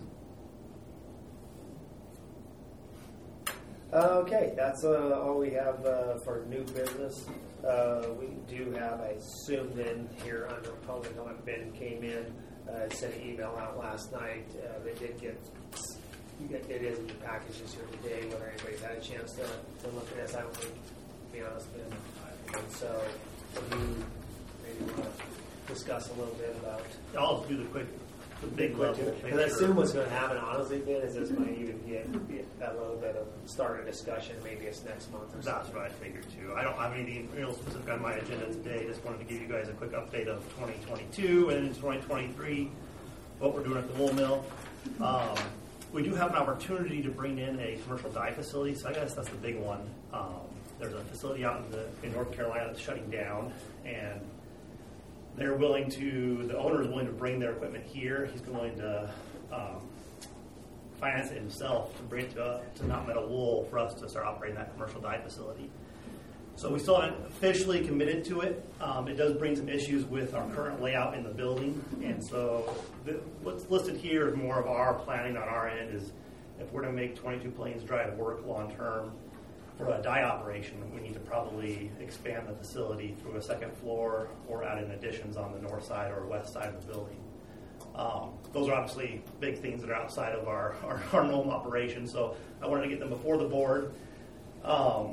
Okay, that's uh, all we have uh, for new business. Uh, we do have, I assume then, here under public comment, Ben came in, uh, sent an email out last night. Uh, they did get, you get, it is in the packages here today, whether anybody's had a chance to, to look at this. I don't think, to be honest, been. And so, if you maybe want to discuss a little bit about. I'll just do the quick, the big level. Because I assume what's going to happen, honestly, Ben, is this might even get a little bit of start a discussion. Maybe it's next month or something. That's what I figured too. I don't have anything real specific on my agenda today. Just wanted to give you guys a quick update of twenty twenty-two and twenty twenty-three, what we're doing at the wool mill. Um, we do have an opportunity to bring in a commercial dye facility, so I guess that's the big one. Um, there's a facility out in, the, in North Carolina that's shutting down, and they're willing to, the owner is willing to bring their equipment here. He's willing to um, finance it himself to bring it to, to Not Metal Wool for us to start operating that commercial dye facility. So we still haven't officially committed to it. Um, it does bring some issues with our current layout in the building. And so the, what's listed here is more of our planning on our end is if we're to make twenty-two Plains Drive work long term for a dye operation, we need to probably expand the facility through a second floor or add in additions on the north side or west side of the building. Um, those are obviously big things that are outside of our, our, our normal operation, so I wanted to get them before the board. Um,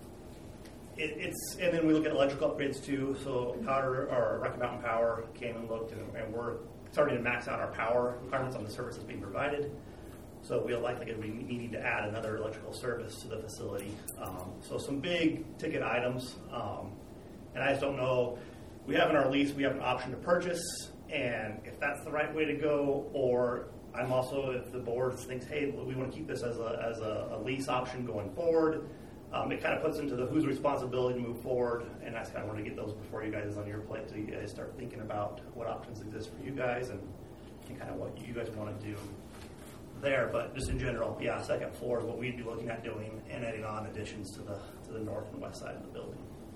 it, it's and then we look at electrical upgrades too. So Powder or Rocky Mountain Power came and looked, and, and we're starting to max out our power requirements on the services being provided. So we'll likely be needing to add another electrical service to the facility. Um, so some big ticket items, um, and I just don't know. We have in our lease, we have an option to purchase, and if that's the right way to go, or I'm also, if the board thinks, hey, we want to keep this as a as a, a lease option going forward, um, it kind of puts into the whose responsibility to move forward, and that's kind of want to get those before you guys on your plate, so you guys start thinking about what options exist for you guys and, and kind of what you guys want to do there. But just in general, yeah, second floor is what we'd be looking at doing and adding on additions to the to the north and west side of the building.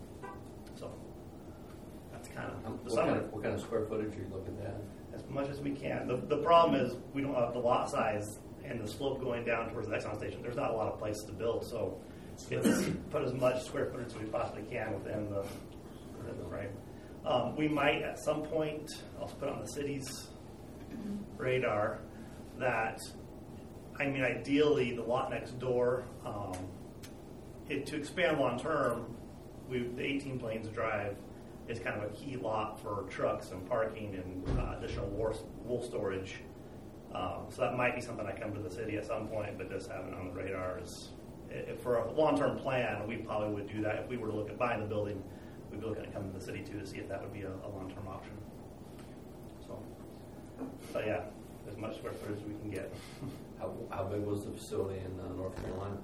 So that's kind of the what, kind of what kind of square footage are you looking at? As much as we can. The the problem is we don't have the lot size and the slope going down towards the Exxon station. There's not a lot of places to build, so it's put as much square footage as we possibly can within the within the frame. Um, we might at some point also put on the city's radar that, I mean, ideally, the lot next door, um, it, to expand long term, we, the eighteen Plains Drive is kind of a key lot for trucks and parking and uh, additional wool, wool storage. Um, so that might be something I come to the city at some point, but just having it on the radar is, if for a long-term plan, we probably would do that. If we were to look at buying the building, we'd be looking at coming to the city too to see if that would be a, a long-term option. So, but yeah, as much square footage as we can get. How, how big was the facility in uh, North Carolina?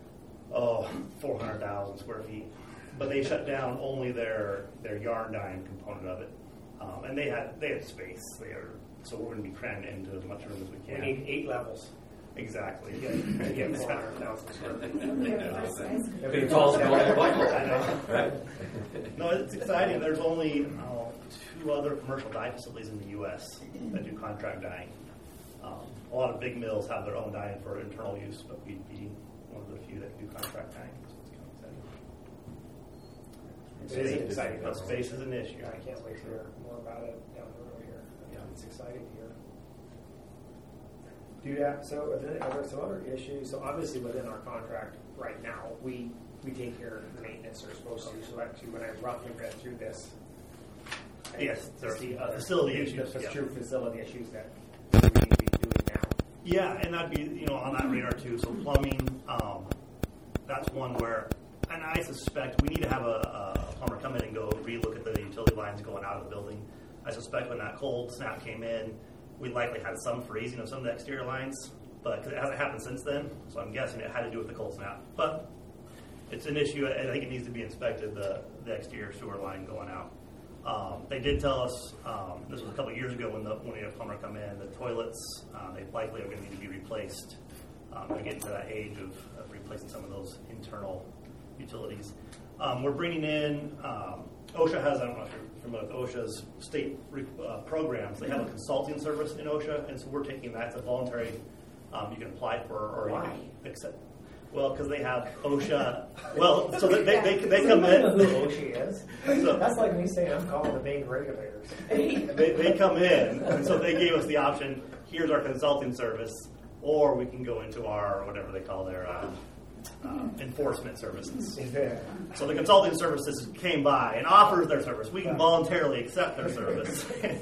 Oh, four hundred thousand square feet. But they shut down only their their yarn dyeing component of it, um, and they had they had space. They are so we're going to be crammed into as much room as we can. We need eight levels. Exactly. Yeah, yeah, four hundred thousand square feet. It's all I know. Right? No, it's exciting. There's only oh, two other commercial dye facilities in the U S that do contract dyeing. Um, a lot of big mills have their own dyeing for internal use, but we'd be one of the few that do contract dyeing. So it's kind of exciting. It is exciting. But space is an issue. I can't wait to hear more about it down the road here. Yeah, it's exciting to hear. Do that. So, are there, are there some other issues? So, obviously, within our contract right now, we we take care of the maintenance we're supposed to. So, actually, when I roughly read through this, yes, there's the uh, facility issues. The yeah. true facility issues that we need to be doing now. Yeah, and that'd be, you know, on that radar too. So plumbing, um, that's one where, and I suspect we need to have a, a plumber come in and go relook at the utility lines going out of the building. I suspect when that cold snap came in, we likely had some freezing of some of the exterior lines, but cause it hasn't happened since then, so I'm guessing it had to do with the cold snap. But it's an issue. I think it needs to be inspected, the, the exterior sewer line going out. Um, they did tell us, um, this was a couple of years ago when the when we had a plumber come in, the toilets, uh, they likely are going to need to be replaced. Um, we're getting to that age of, of replacing some of those internal utilities. Um, we're bringing in, um, OSHA has, I don't know if you're familiar with OSHA's state uh, programs. They have a consulting service in OSHA, and so we're taking that. It's a voluntary, um, you can apply for, or Why? you can accept. Well, because they have OSHA. Well, so they they, they, they come in. Who OSHA is? So, That's like me saying I'm calling the bank regulators. they, they come in, and so they gave us the option, here's our consulting service, or we can go into our, whatever they call their uh, uh, enforcement services. Yeah. So the consulting services came by and offers their service. We can voluntarily accept their service.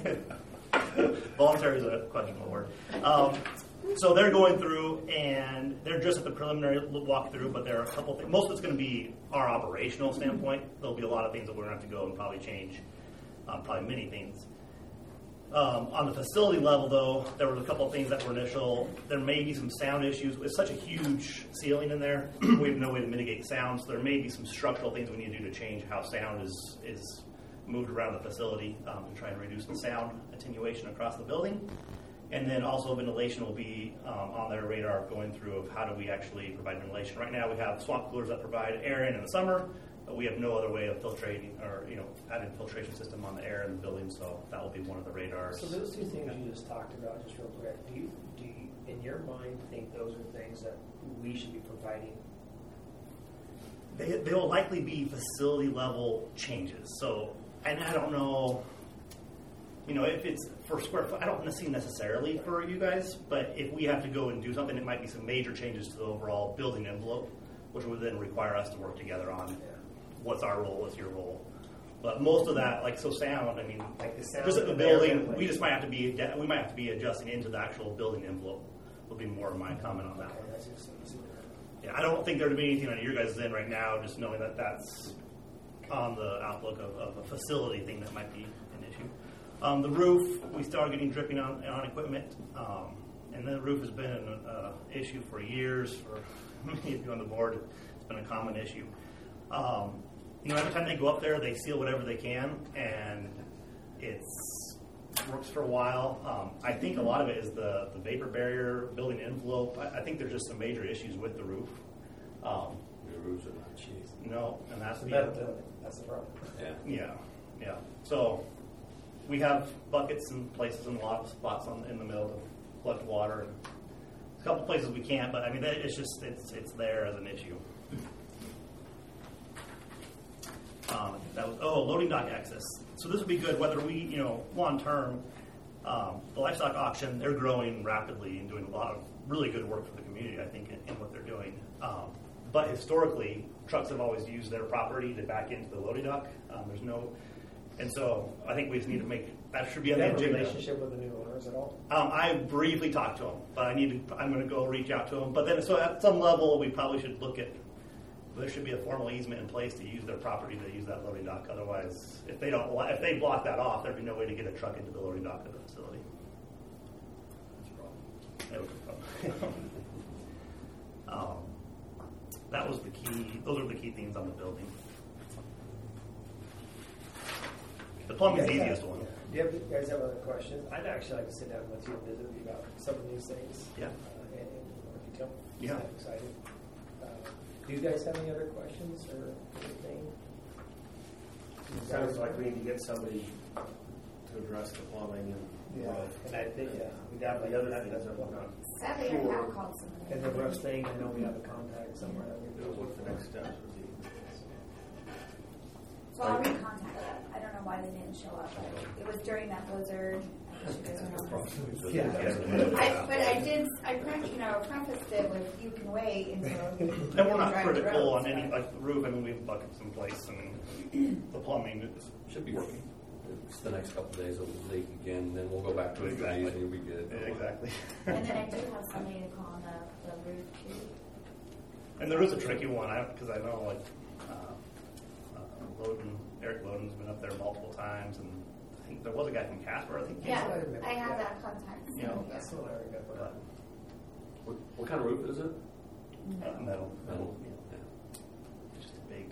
Voluntary is a questionable word. Um, so they're going through, and they're just at the preliminary walkthrough, but there are a couple things. Most of it's going to be our operational standpoint. There'll be a lot of things that we're going to have to go and probably change, um, probably many things. Um, on the facility level, though, there were a couple of things that were initial. There may be some sound issues. It's such a huge ceiling in there. We have no way to mitigate sound, so there may be some structural things we need to do to change how sound is is moved around the facility um, to try and reduce the sound attenuation across the building. And then also ventilation will be um, on their radar going through of how do we actually provide ventilation. Right now we have swamp coolers that provide air in in the summer, but we have no other way of filtrating or, you know, adding filtration system on the air in the building, so that will be one of the radars. So those two things you just talked about, just real quick, do you, do you, in your mind, think those are things that we should be providing? They, they will likely be facility level changes. So, and I don't know, you know, if it's for square foot, I don't see necessarily for you guys, but if we have to go and do something, it might be some major changes to the overall building envelope, which would then require us to work together on Yeah. what's our role, what's your role. But most of that, like so sound, I mean, Like the sound just at the of the air building, ventilation. we just might have to be we might have to be adjusting into the actual building envelope. Would be more of my comment on that. Okay, that's just easier. Yeah, I don't think there would be anything on your guys' end right now, just knowing that that's on the outlook of, of a facility thing that might be an issue. Um, the roof, we started getting dripping on, on equipment, um, and the roof has been an uh, issue for years. For many of you on the board, it's been a common issue. Um, you know, every time they go up there, they seal whatever they can, and it's works for a while. Um, I think a lot of it is the, the vapor barrier, building envelope. I, I think there's just some major issues with the roof. Um, The roofs are not cheap. no, and that's The the metal building, that's the problem. Yeah. yeah, yeah. So we have buckets and places and a lot of spots on, in the middle to collect water. And a couple places we can't, but I mean, that- it's just it's it's there as an issue. Um, that was oh loading dock access. So this would be good whether we you know long term. Um, the livestock auction, they're growing rapidly and doing a lot of really good work for the community, I think, in, in what they're doing. Um, but historically, trucks have always used their property to back into the loading dock. Um, there's no, and so I think we just need to make that should be Do on you the have a agenda. relationship with the new owners at all? Um, I briefly talked to them, but I need to. I'm going to go reach out to them. But then, so at some level, we probably should look at. There should be a formal easement in place to use their property to use that loading dock. Otherwise, if they don't, if they block that off, there'd be no way to get a truck into the loading dock of the facility. That's a problem. That was a problem. um, that was the key. Those are the key things on the building. The plumbing is the You guys easiest have- one. Do you, have, you guys have other questions? I'd actually like to sit down with you and visit with you about some of these things. Yeah. Uh, and, and more detail. Yeah. I'm excited. Uh, do you guys have any other questions or anything? Sounds like we need to get somebody to address the plumbing and Yeah. roof. And I think, yeah, we got The the other other things things that we're not. Sadly, I Sure. have called somebody. And the roof thing, I know we have a contact somewhere that we do. What the next steps would be. So I'll recontact them. I don't know why they didn't show up, but it was during that blizzard. I guess you guys know. Yeah. I, but I did, I pre- you know, prefaced it with you can wait until. And we're not drive the critical roads, on any, but- like the roof, I mean, we have buckets in place and the plumbing is, Should be working. It's the next couple of days it'll leak again, then we'll go back to it Exactly. and you'll be good. yeah, exactly. And then I do have somebody to call on the, the roof too. And there is a tricky one, I, because I know like, uh, uh, Loden, Eric Loden's been up there multiple times and I think there was a guy from Casper, I think. came Yeah, up. I have that contact. so, You know, yeah. That's what I remember. But, What, what kind of roof is it? uh, metal, Metal. yeah, just a big.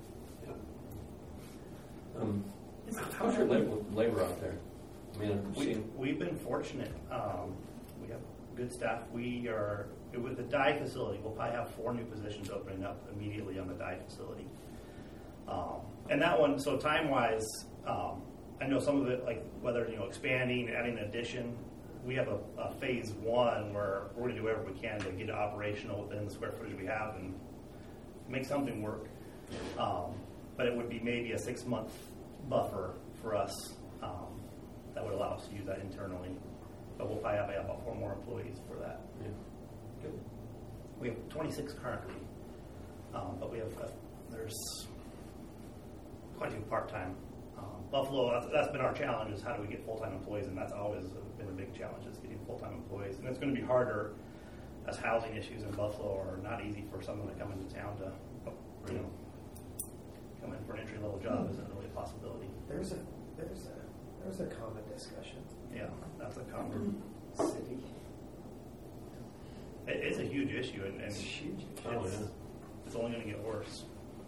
Um, how's your labor, labor out there? I mean, I've We, seen, we've been fortunate. Um, we have good staff. We are, with the dye facility, we'll probably have four new positions opening up immediately on the dye facility. Um, and that one, so time-wise, um, I know some of it, like whether, you know, expanding, adding an addition, we have a, a phase one where we're going to do whatever we can to get it operational within the square footage we have and make something work. Um, but it would be maybe a six-month buffer for us um, that would allow us to use that internally. But we'll probably have about four more employees for that. Yeah. Good. We have twenty-six currently, um, but we have uh, there's quite a few part-time. Um, Buffalo, that's, that's been our challenge, is how do we get full-time employees, and that's always been a big challenge, is getting full-time employees. And it's going to be harder as housing issues in Buffalo are not easy for someone to come into town to, you know, come in for an entry-level job isn't really a possibility. There's a there's a there's a common discussion. Yeah, that's a common City. It is a huge issue, and, and It's huge. It's, Oh, yeah. it's only going to get worse.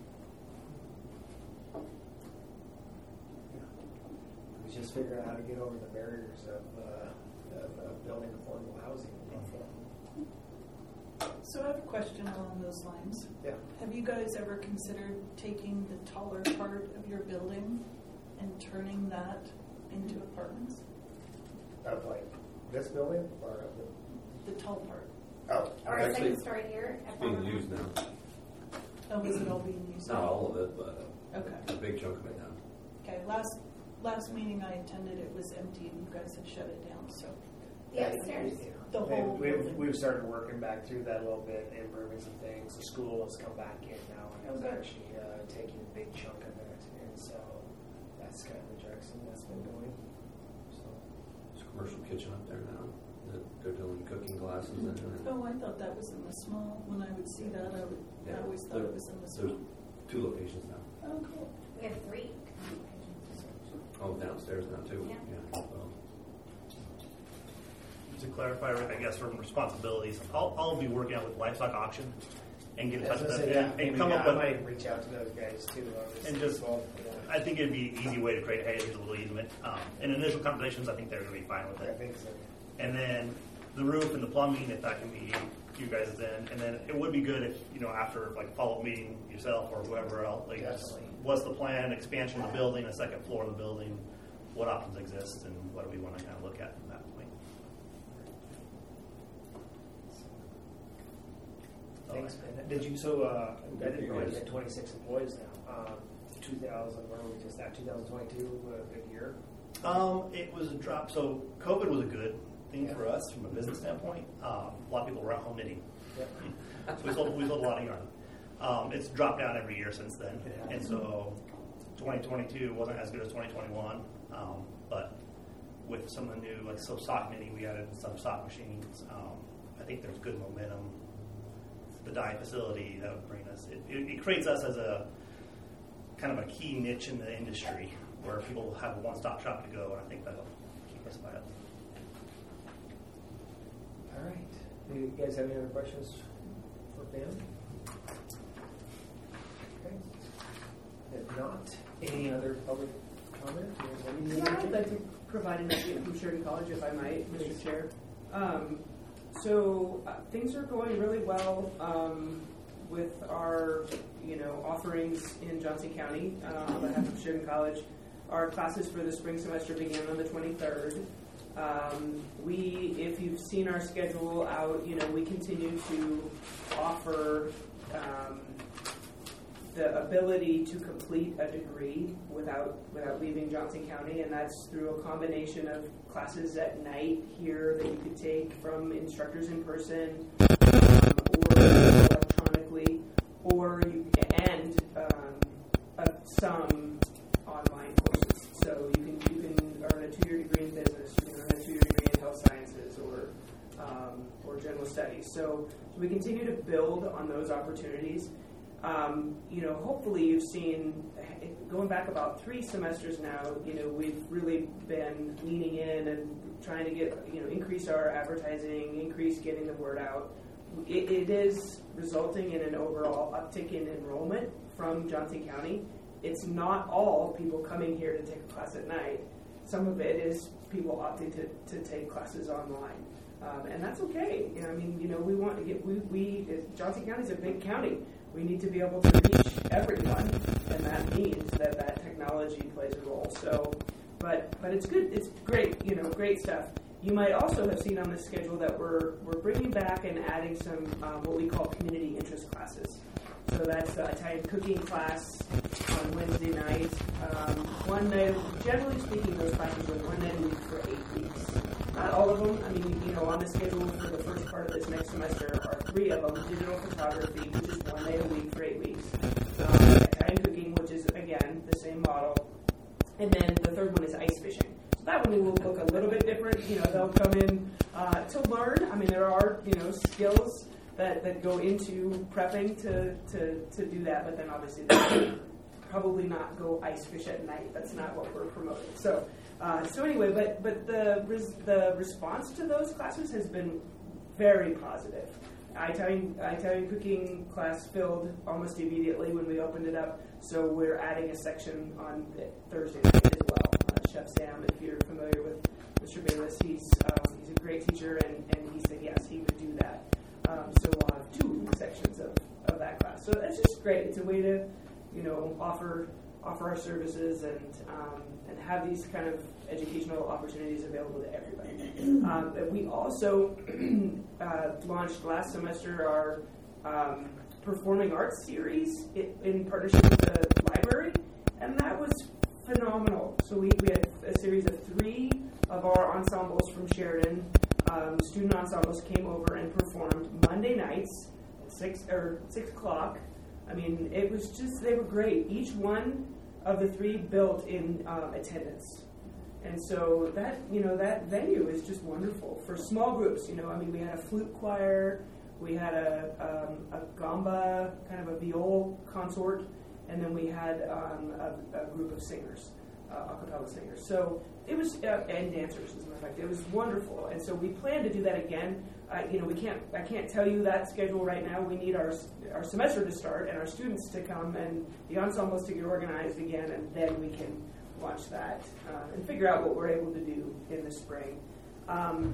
We just figured out how to get over the barriers of, uh, of, of building affordable housing in Buffalo. So I have a question along those lines. Yeah. Have you guys ever considered taking the taller part of your building and turning that into apartments? Of like this building or of the The tall part. oh Or a Actually, second story here. It's at being Farmer used Farm. now. Oh, is it all being used? Not all of it, but Okay. a big chunk of it now. Okay. Last last meeting I attended, it was empty, and you guys had shut it down. So The upstairs. the And whole we've, building. we've started working back through that a little bit, improving some things. The school has come back in now and is Okay. actually uh, taking a big chunk of it, and so that's kind of the direction that's been going. So There's a commercial kitchen up there now. That they're doing cooking classes in there. Oh, I thought that was in the small. When I would see that, I would. I always thought it was in the There's small. two locations now. Oh, cool. We have three. Oh, downstairs now too. Yeah. Well, To clarify, Rick, I guess from responsibilities, I'll, I'll be working out with livestock auction and get in I touch was with gonna them say, and, yeah, and maybe come I up with. might reach out to those guys too. obviously. And just- Well, yeah. I think it'd be an easy way to create, hey, here's a little easement. Um, in initial conversations, I think they're going to be fine with I it. think so. And then the roof and the plumbing, if that can be you guys then. And then it would be good if, you know, after like a follow-up meeting yourself or whoever else, like, Definitely. what's the plan, expansion of the building, a second floor of the building, what options exist, and what do we want to kind of look at from that point. Thanks, man. Did you, so, uh, I didn't You realize guys- you had twenty-six employees now. Um, two thousand, where were we just at, two thousand twenty-two, a good year? Um, it was a drop. So COVID was a good thing Yeah. for us from a business standpoint. Um, a lot of people were at home knitting. Yep. So we sold, we sold a lot of yarn. Um, it's dropped down every year since then. It has. And so twenty twenty-two wasn't as good as twenty twenty-one. Um, but with some of the new, like so sock knitting, we added some sock machines. Um, I think there's good momentum. The dye facility that would bring us, it, it, it creates us as a kind of a key niche in the industry where people have a one-stop shop to go, and I think that'll keep us viable. All right. Do you guys have any other questions for Ben? Okay. If not, any other public comment? Or Yeah, I'd like to provide an update from Sheridan College, if I might, Mister Chair. Um, so uh, things are going really well um, with our, you know, offerings in Johnson County uh, on behalf of Sheridan College. Our classes for the spring semester begin on the twenty-third. Um, we, if you've seen our schedule out, you know, we continue to offer um, the ability to complete a degree without without leaving Johnson County, and that's through a combination of classes at night here that you could take from instructors in person um, or electronically, or you and um, uh, some online courses. So you can you can earn a two-year degree in business, you can earn a two-year degree in health sciences, or um, or general studies. So we continue to build on those opportunities. Um, you know, hopefully you've seen, going back about three semesters now, you know, we've really been leaning in and trying to get, you know, increase our advertising, increase getting the word out. It, it is resulting in an overall uptick in enrollment from Johnson County. It's not all people coming here to take a class at night. Some of it is people opting to, to take classes online. Um, and that's okay. You know, I mean, you know, we want to get, we, we Johnson County is a big county. We need to be able to reach everyone, and that means that that technology plays a role. So, but but it's good. It's great. You know, great stuff. You might also have seen on the schedule that we're we're bringing back and adding some um, what we call community interest classes. So that's the Italian cooking class on Wednesday night. Um, one night, generally speaking, those classes are one night a week for eight weeks. Not all of them. I mean, you know, on the schedule for the first part of this next semester are three of them: digital photography, which is one night a week for eight weeks. Um, Italian cooking, which is again the same model, and then the third one is ice fishing. So that one will look a little bit different. You know, they'll come in uh, to learn. I mean, there are you know skills that, that go into prepping to, to, to do that, but then obviously they probably not go ice fish at night. That's not what we're promoting. So uh, so anyway, but but the res, the response to those classes has been very positive. Italian Italian cooking class filled almost immediately when we opened it up. So we're adding a section on Thursday night as well. Uh, Chef Sam, if you're familiar with Mister Bayless, he's um, he's a great teacher, and, and he said yes, he would do that. Um, so we'll have two sections of, of that class. So that's just great. It's a way to, you know, offer offer our services and um, and have these kind of educational opportunities available to everybody. Um, but we also uh, launched last semester our um, performing arts series in, in partnership with the library, and that was phenomenal. So we, we had a series of three of our ensembles from Sheridan. Um, student ensembles came over and performed Monday nights at six or six o'clock. I mean, it was just they were great. Each one of the three built in um, attendance, and so that you know that venue is just wonderful for small groups. You know, I mean, we had a flute choir, we had a um, a gamba kind of a viol consort, and then we had um, a, a group of singers, uh, a cappella singers. So. It was, uh, and dancers, as a matter of fact. It was wonderful, and so we plan to do that again. Uh, you know, we can't. I can't tell you that schedule right now. We need our our semester to start and our students to come and the ensembles to get organized again, and then we can launch that uh, and figure out what we're able to do in the spring. Um,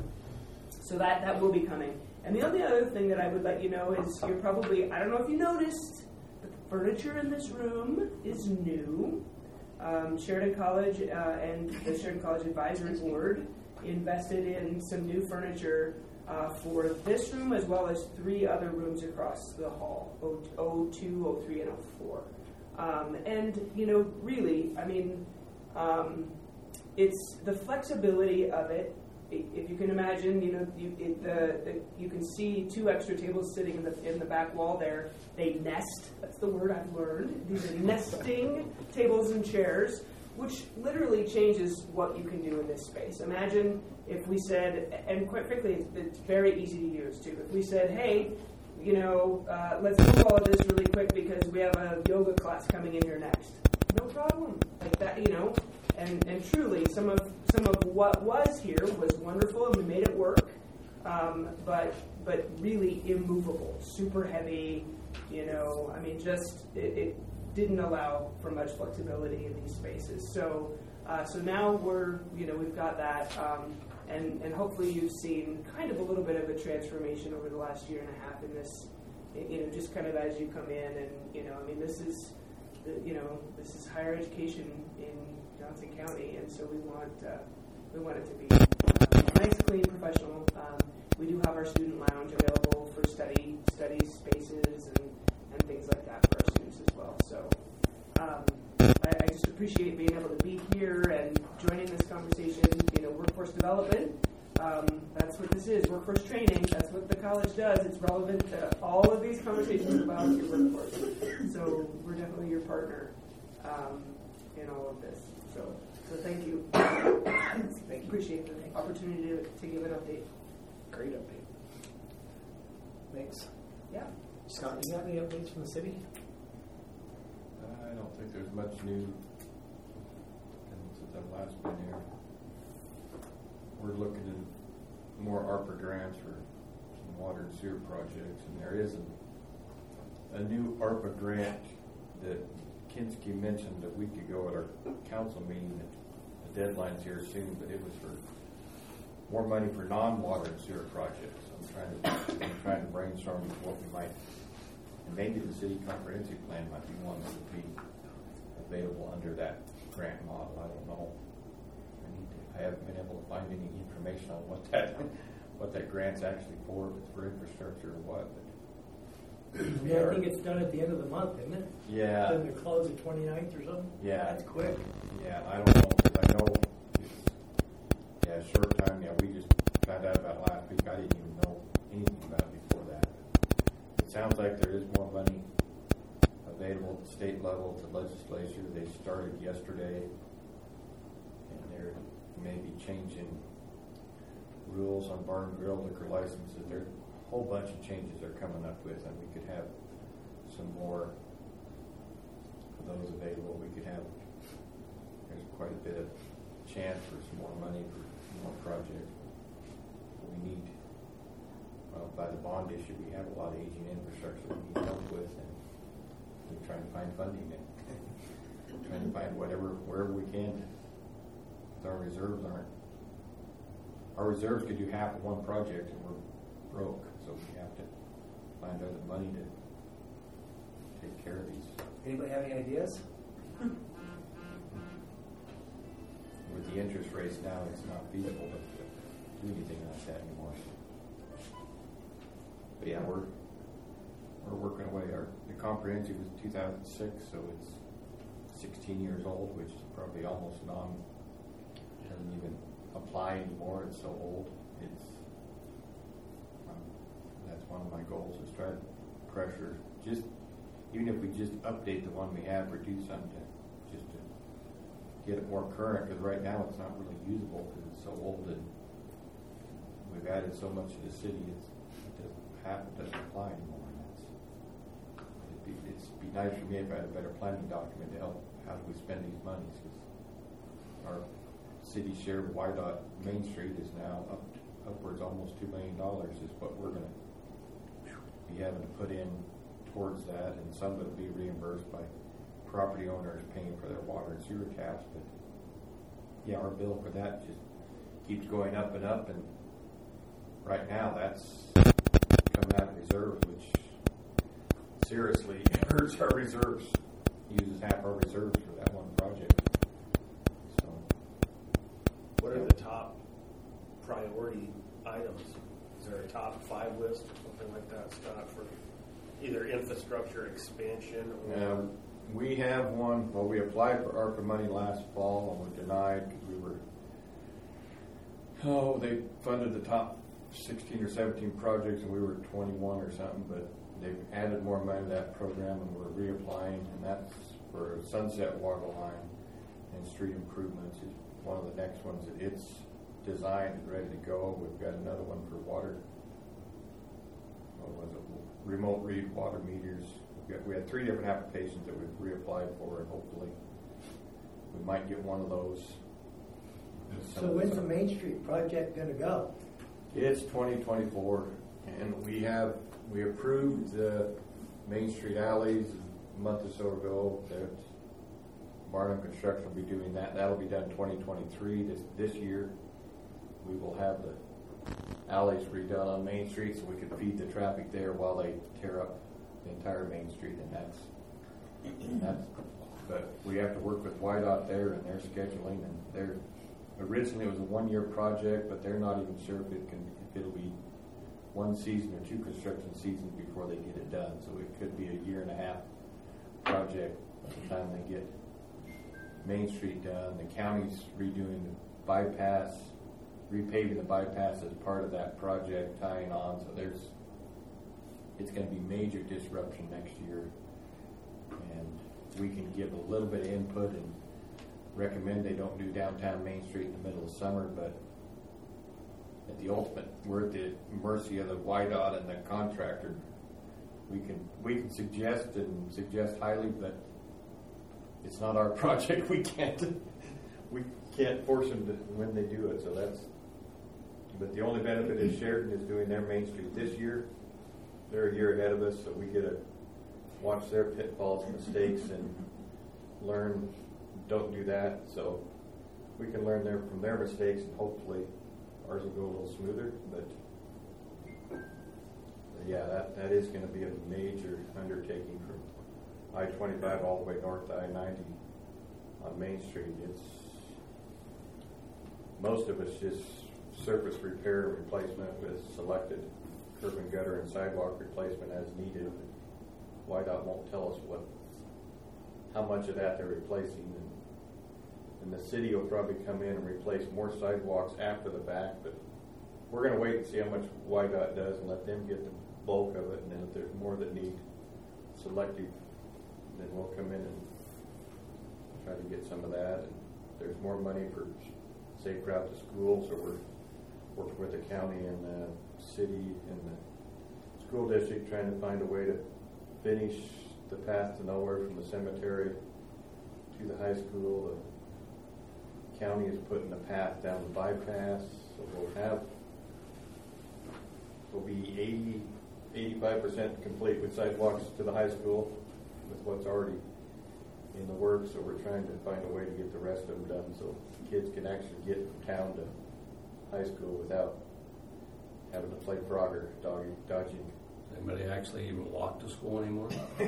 so that that will be coming. And the only other thing that I would let you know is you're probably I don't know if you noticed, but the furniture in this room is new. Um, Sheridan College uh, and the Sheridan College Advisory Board invested in some new furniture uh, for this room as well as three other rooms across the hall, O two, O three, and O four. Um, and, you know, really, I mean, um, it's the flexibility of it. If you can imagine, you know, you, it, the, the, you can see two extra tables sitting in the in the back wall there. They nest. That's the word I've learned. These are nesting tables and chairs, which literally changes what you can do in this space. Imagine if we said, and quite frankly, it's, it's very easy to use too. If we said, hey, you know, uh, let's move all of this really quick because we have a yoga class coming in here next. No problem. Like that, you know. And, and truly, some of some of what was here was wonderful, and we made it work. Um, but but really immovable, super heavy. You know, I mean, just it, it didn't allow for much flexibility in these spaces. So uh, so now we're you know we've got that, um, and and hopefully you've seen kind of a little bit of a transformation over the last year and a half in this. You know, just kind of as you come in, and you know, I mean, this is you know this is higher education in Johnson County, and so we want uh, we want it to be uh, nice, clean, professional. Um, we do have our student lounge available for study study spaces and, and things like that for our students as well. So um, I, I just appreciate being able to be here and joining this conversation. You know, workforce development. Um, that's what this is. Workforce training. That's what the college does. It's relevant to all of these conversations about your workforce. So we're definitely your partner um, in all of this. So, so thank you. Thank you. Appreciate the opportunity to, to give an update. Great update. Thanks. Yeah. Scott, you got any updates from the city? I don't think there's much new since I've last been here. We're looking at more ARPA grants for some water and sewer projects, and there is a, a new ARPA grant that Kinski mentioned a week ago at our council meeting. The deadline's here soon, but it was for more money for non-water and sewer projects. I'm trying to I'm trying to brainstorm what we might, and maybe the city comprehensive plan might be one that would be available under that grant model. I don't know. I need to I haven't been able to find any information on what that, what that grant's actually for, if it's for infrastructure or what. But Yeah, I think it's done at the end of the month, isn't it? Yeah. Doesn't it close the twenty-ninth or something? Yeah. That's quick. Yeah, I don't know, 'cause I know it's, yeah, short time, yeah, we just found out about last week. I didn't even know anything about it before that. It sounds like there is more money available at the state level, to legislature. They started yesterday, and they're maybe changing rules on bar and grill liquor licenses. There are a whole bunch of changes they're coming up with, and we could have some more of those available. We could have, there's quite a bit of chance for some more money for more projects. We need, well, by the bond issue, we have a lot of aging infrastructure we need help with, and we're trying to find funding and trying to find whatever, wherever we can. Our reserves aren't, our reserves could do half of one project and we're broke, so we have to find other money to take care of these. Anybody have any ideas? With the interest rates now, it's not feasible to do anything like that anymore. But yeah, we're we're working away. Our the comprehensive was two thousand six, so it's sixteen years old, which is probably almost non doesn't even apply anymore. It's so old. It's um, that's one of my goals is try to pressure just even if we just update the one we have or do something to just to get it more current, because right now it's not really usable because it's so old and we've added so much to the city. It's, it doesn't have it doesn't apply anymore. And it's it'd be, it's be nice for me if I had a better planning document to help how do we spend these monies, because our city share of Y DOT Main Street is now up upwards almost two million dollars is what we're going to be having to put in towards that, and some of it will be reimbursed by property owners paying for their water and sewer taps. But yeah, our bill for that just keeps going up and up, and right now that's coming out of reserves, which seriously hurts our reserves. Uses half our reserves for that one project. So, what are the top priority items? Is there a top five list or something like that, Scott, for either infrastructure expansion or? Um, we have one. Well, we applied for ARPA money last fall and were denied because we were. Oh, they funded the top sixteen or seventeen projects, and we were twenty-one or something. But they've added more money to that program, and we're reapplying, and that's for Sunset Water Line and street improvements. Is one of the next ones that it's designed and ready to go. We've got another one for water. What was it? Remote read water meters. We, got, we had three different applications that we've reapplied for, and hopefully we might get one of those. So when's the Main Street project going to go? It's twenty twenty-four, and we have we approved the Main Street alleys a month or so ago. That Barnum Construction will be doing that. That'll be done twenty twenty-three. This this year, we will have the alleys redone on Main Street, so we can feed the traffic there while they tear up the entire Main Street, and that's that's. But we have to work with Y DOT there and their scheduling, and they're originally it was a one-year project, but they're not even sure if it can if it'll be one season or two construction seasons before they get it done. So it could be a year and a half project by the time they get Main Street done. The county's redoing the bypass, repaving the bypass as part of that project, tying on. So there's it's going to be major disruption next year, and we can give a little bit of input and recommend they don't do downtown Main Street in the middle of summer, but at the ultimate, we're at the mercy of the Y DOT and the contractor. We can we can suggest and suggest highly, but it's not our project. We can't we can't force them to when they do it. So that's. But the only benefit is Sheridan is doing their Main Street this year. They're a year ahead of us, so we get to watch their pitfalls and mistakes and learn. Don't do that, so we can learn there from their mistakes, and hopefully ours will go a little smoother. But, but yeah, that, that is going to be a major undertaking from I twenty-five all the way north to I ninety on Main Street. It's most of it's just surface repair and replacement with selected curb and gutter and sidewalk replacement as needed. Y DOT won't tell us what, how much of that they're replacing. And, and the city will probably come in and replace more sidewalks after the fact, but we're going to wait and see how much Y DOT does and let them get the bulk of it. And then if there's more that need selective, then we'll come in and try to get some of that. And there's more money for safe route to school, so we're working with the county and the city and the school district trying to find a way to finish the path to nowhere from the cemetery to the high school. The county is putting the path down the bypass, so we'll have we'll be eighty, eighty-five percent complete with sidewalks to the high school with what's already in the works. So we're trying to find a way to get the rest of them done so kids can actually get from town to high school without having to play Frogger, dodging. dodging. Anybody actually even walk to school anymore?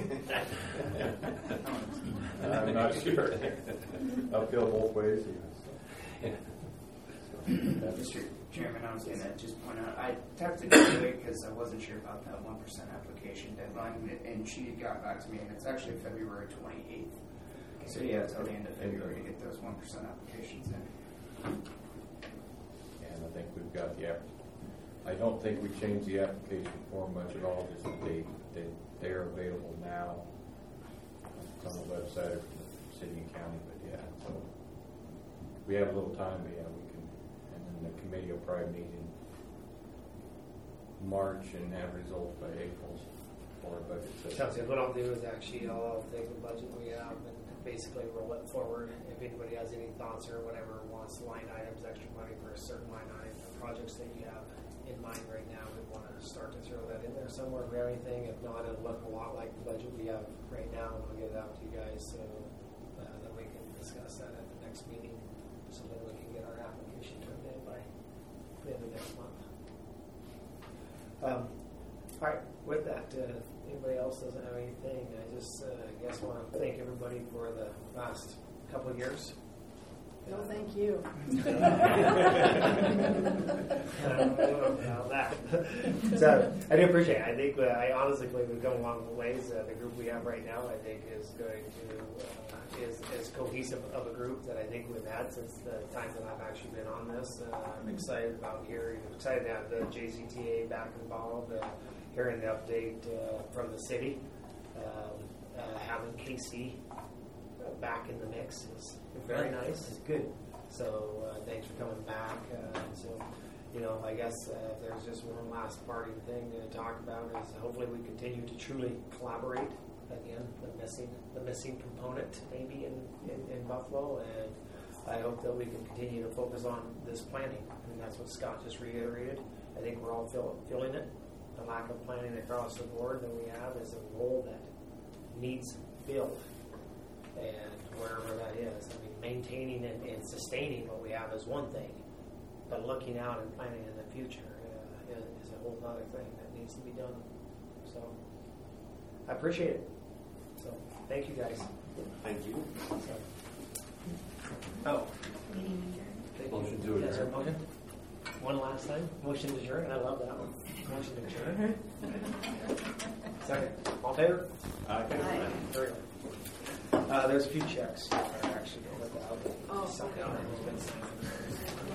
I'm not sure. Uphill both ways. Yeah. Mister Chairman, I was going to just point out, I texted Julie because I wasn't sure about that one percent application deadline, and she got back to me, and it's actually February twenty-eighth. So yeah, until the end of February to get those one percent applications in. And I think we've got the app. I don't think we changed the application form much at all, just that they, they, they're available now. It's on the website of the city and county, but yeah, so we have a little time, but yeah, we can, and then the committee will probably meet in March and have results by April for our budget session. Sounds good. What I'll do is actually I'll take the budget we have and basically roll it forward. If anybody has any thoughts or whatever, wants line items, extra money for a certain line item, the projects that you have in mind right now, we want to start to throw that in there somewhere. If we have anything, if not, it'll look a lot like the budget we have right now, and I'll get it out to you guys so uh, that we can discuss that at the next meeting, so that we can get our application turned in by the end of next month. Um, all right, with that, uh, anybody else doesn't have anything, I just uh, I guess want to thank everybody for the last couple of years. No, thank you. Well, that. So I do appreciate it. I think uh, I honestly believe we've come a long ways. Uh, the group we have right now, I think, is going to uh, is as cohesive of a group that I think we've had since the time that I've actually been on this. Uh, I'm excited about hearing. I'm excited to have the J C T A back involved, uh, hearing the update uh, from the city, um, uh, having K C back in the mix is very nice. It's good. So uh, thanks for coming back. Uh, so, you know, I guess uh, if there's just one last parting thing to talk about is hopefully we continue to truly collaborate. Again, the missing the missing component maybe in, in, in Buffalo, and I hope that we can continue to focus on this planning. I mean, that's what Scott just reiterated. I think we're all feel, feeling it. The lack of planning across the board that we have is a role that needs filled. And wherever that is, I mean, maintaining and, and sustaining what we have is one thing, but looking out and planning in the future uh, is, is a whole other thing that needs to be done. So I appreciate it. So thank you guys. Thank you. So, oh, Motion to Is there a adjourn. motion? One last time. Motion to adjourn. I love that one. Motion to adjourn. Second. All in favor? Aye. There we go. Uh, there's a few checks that are actually going to Oh, something okay. that has been signed.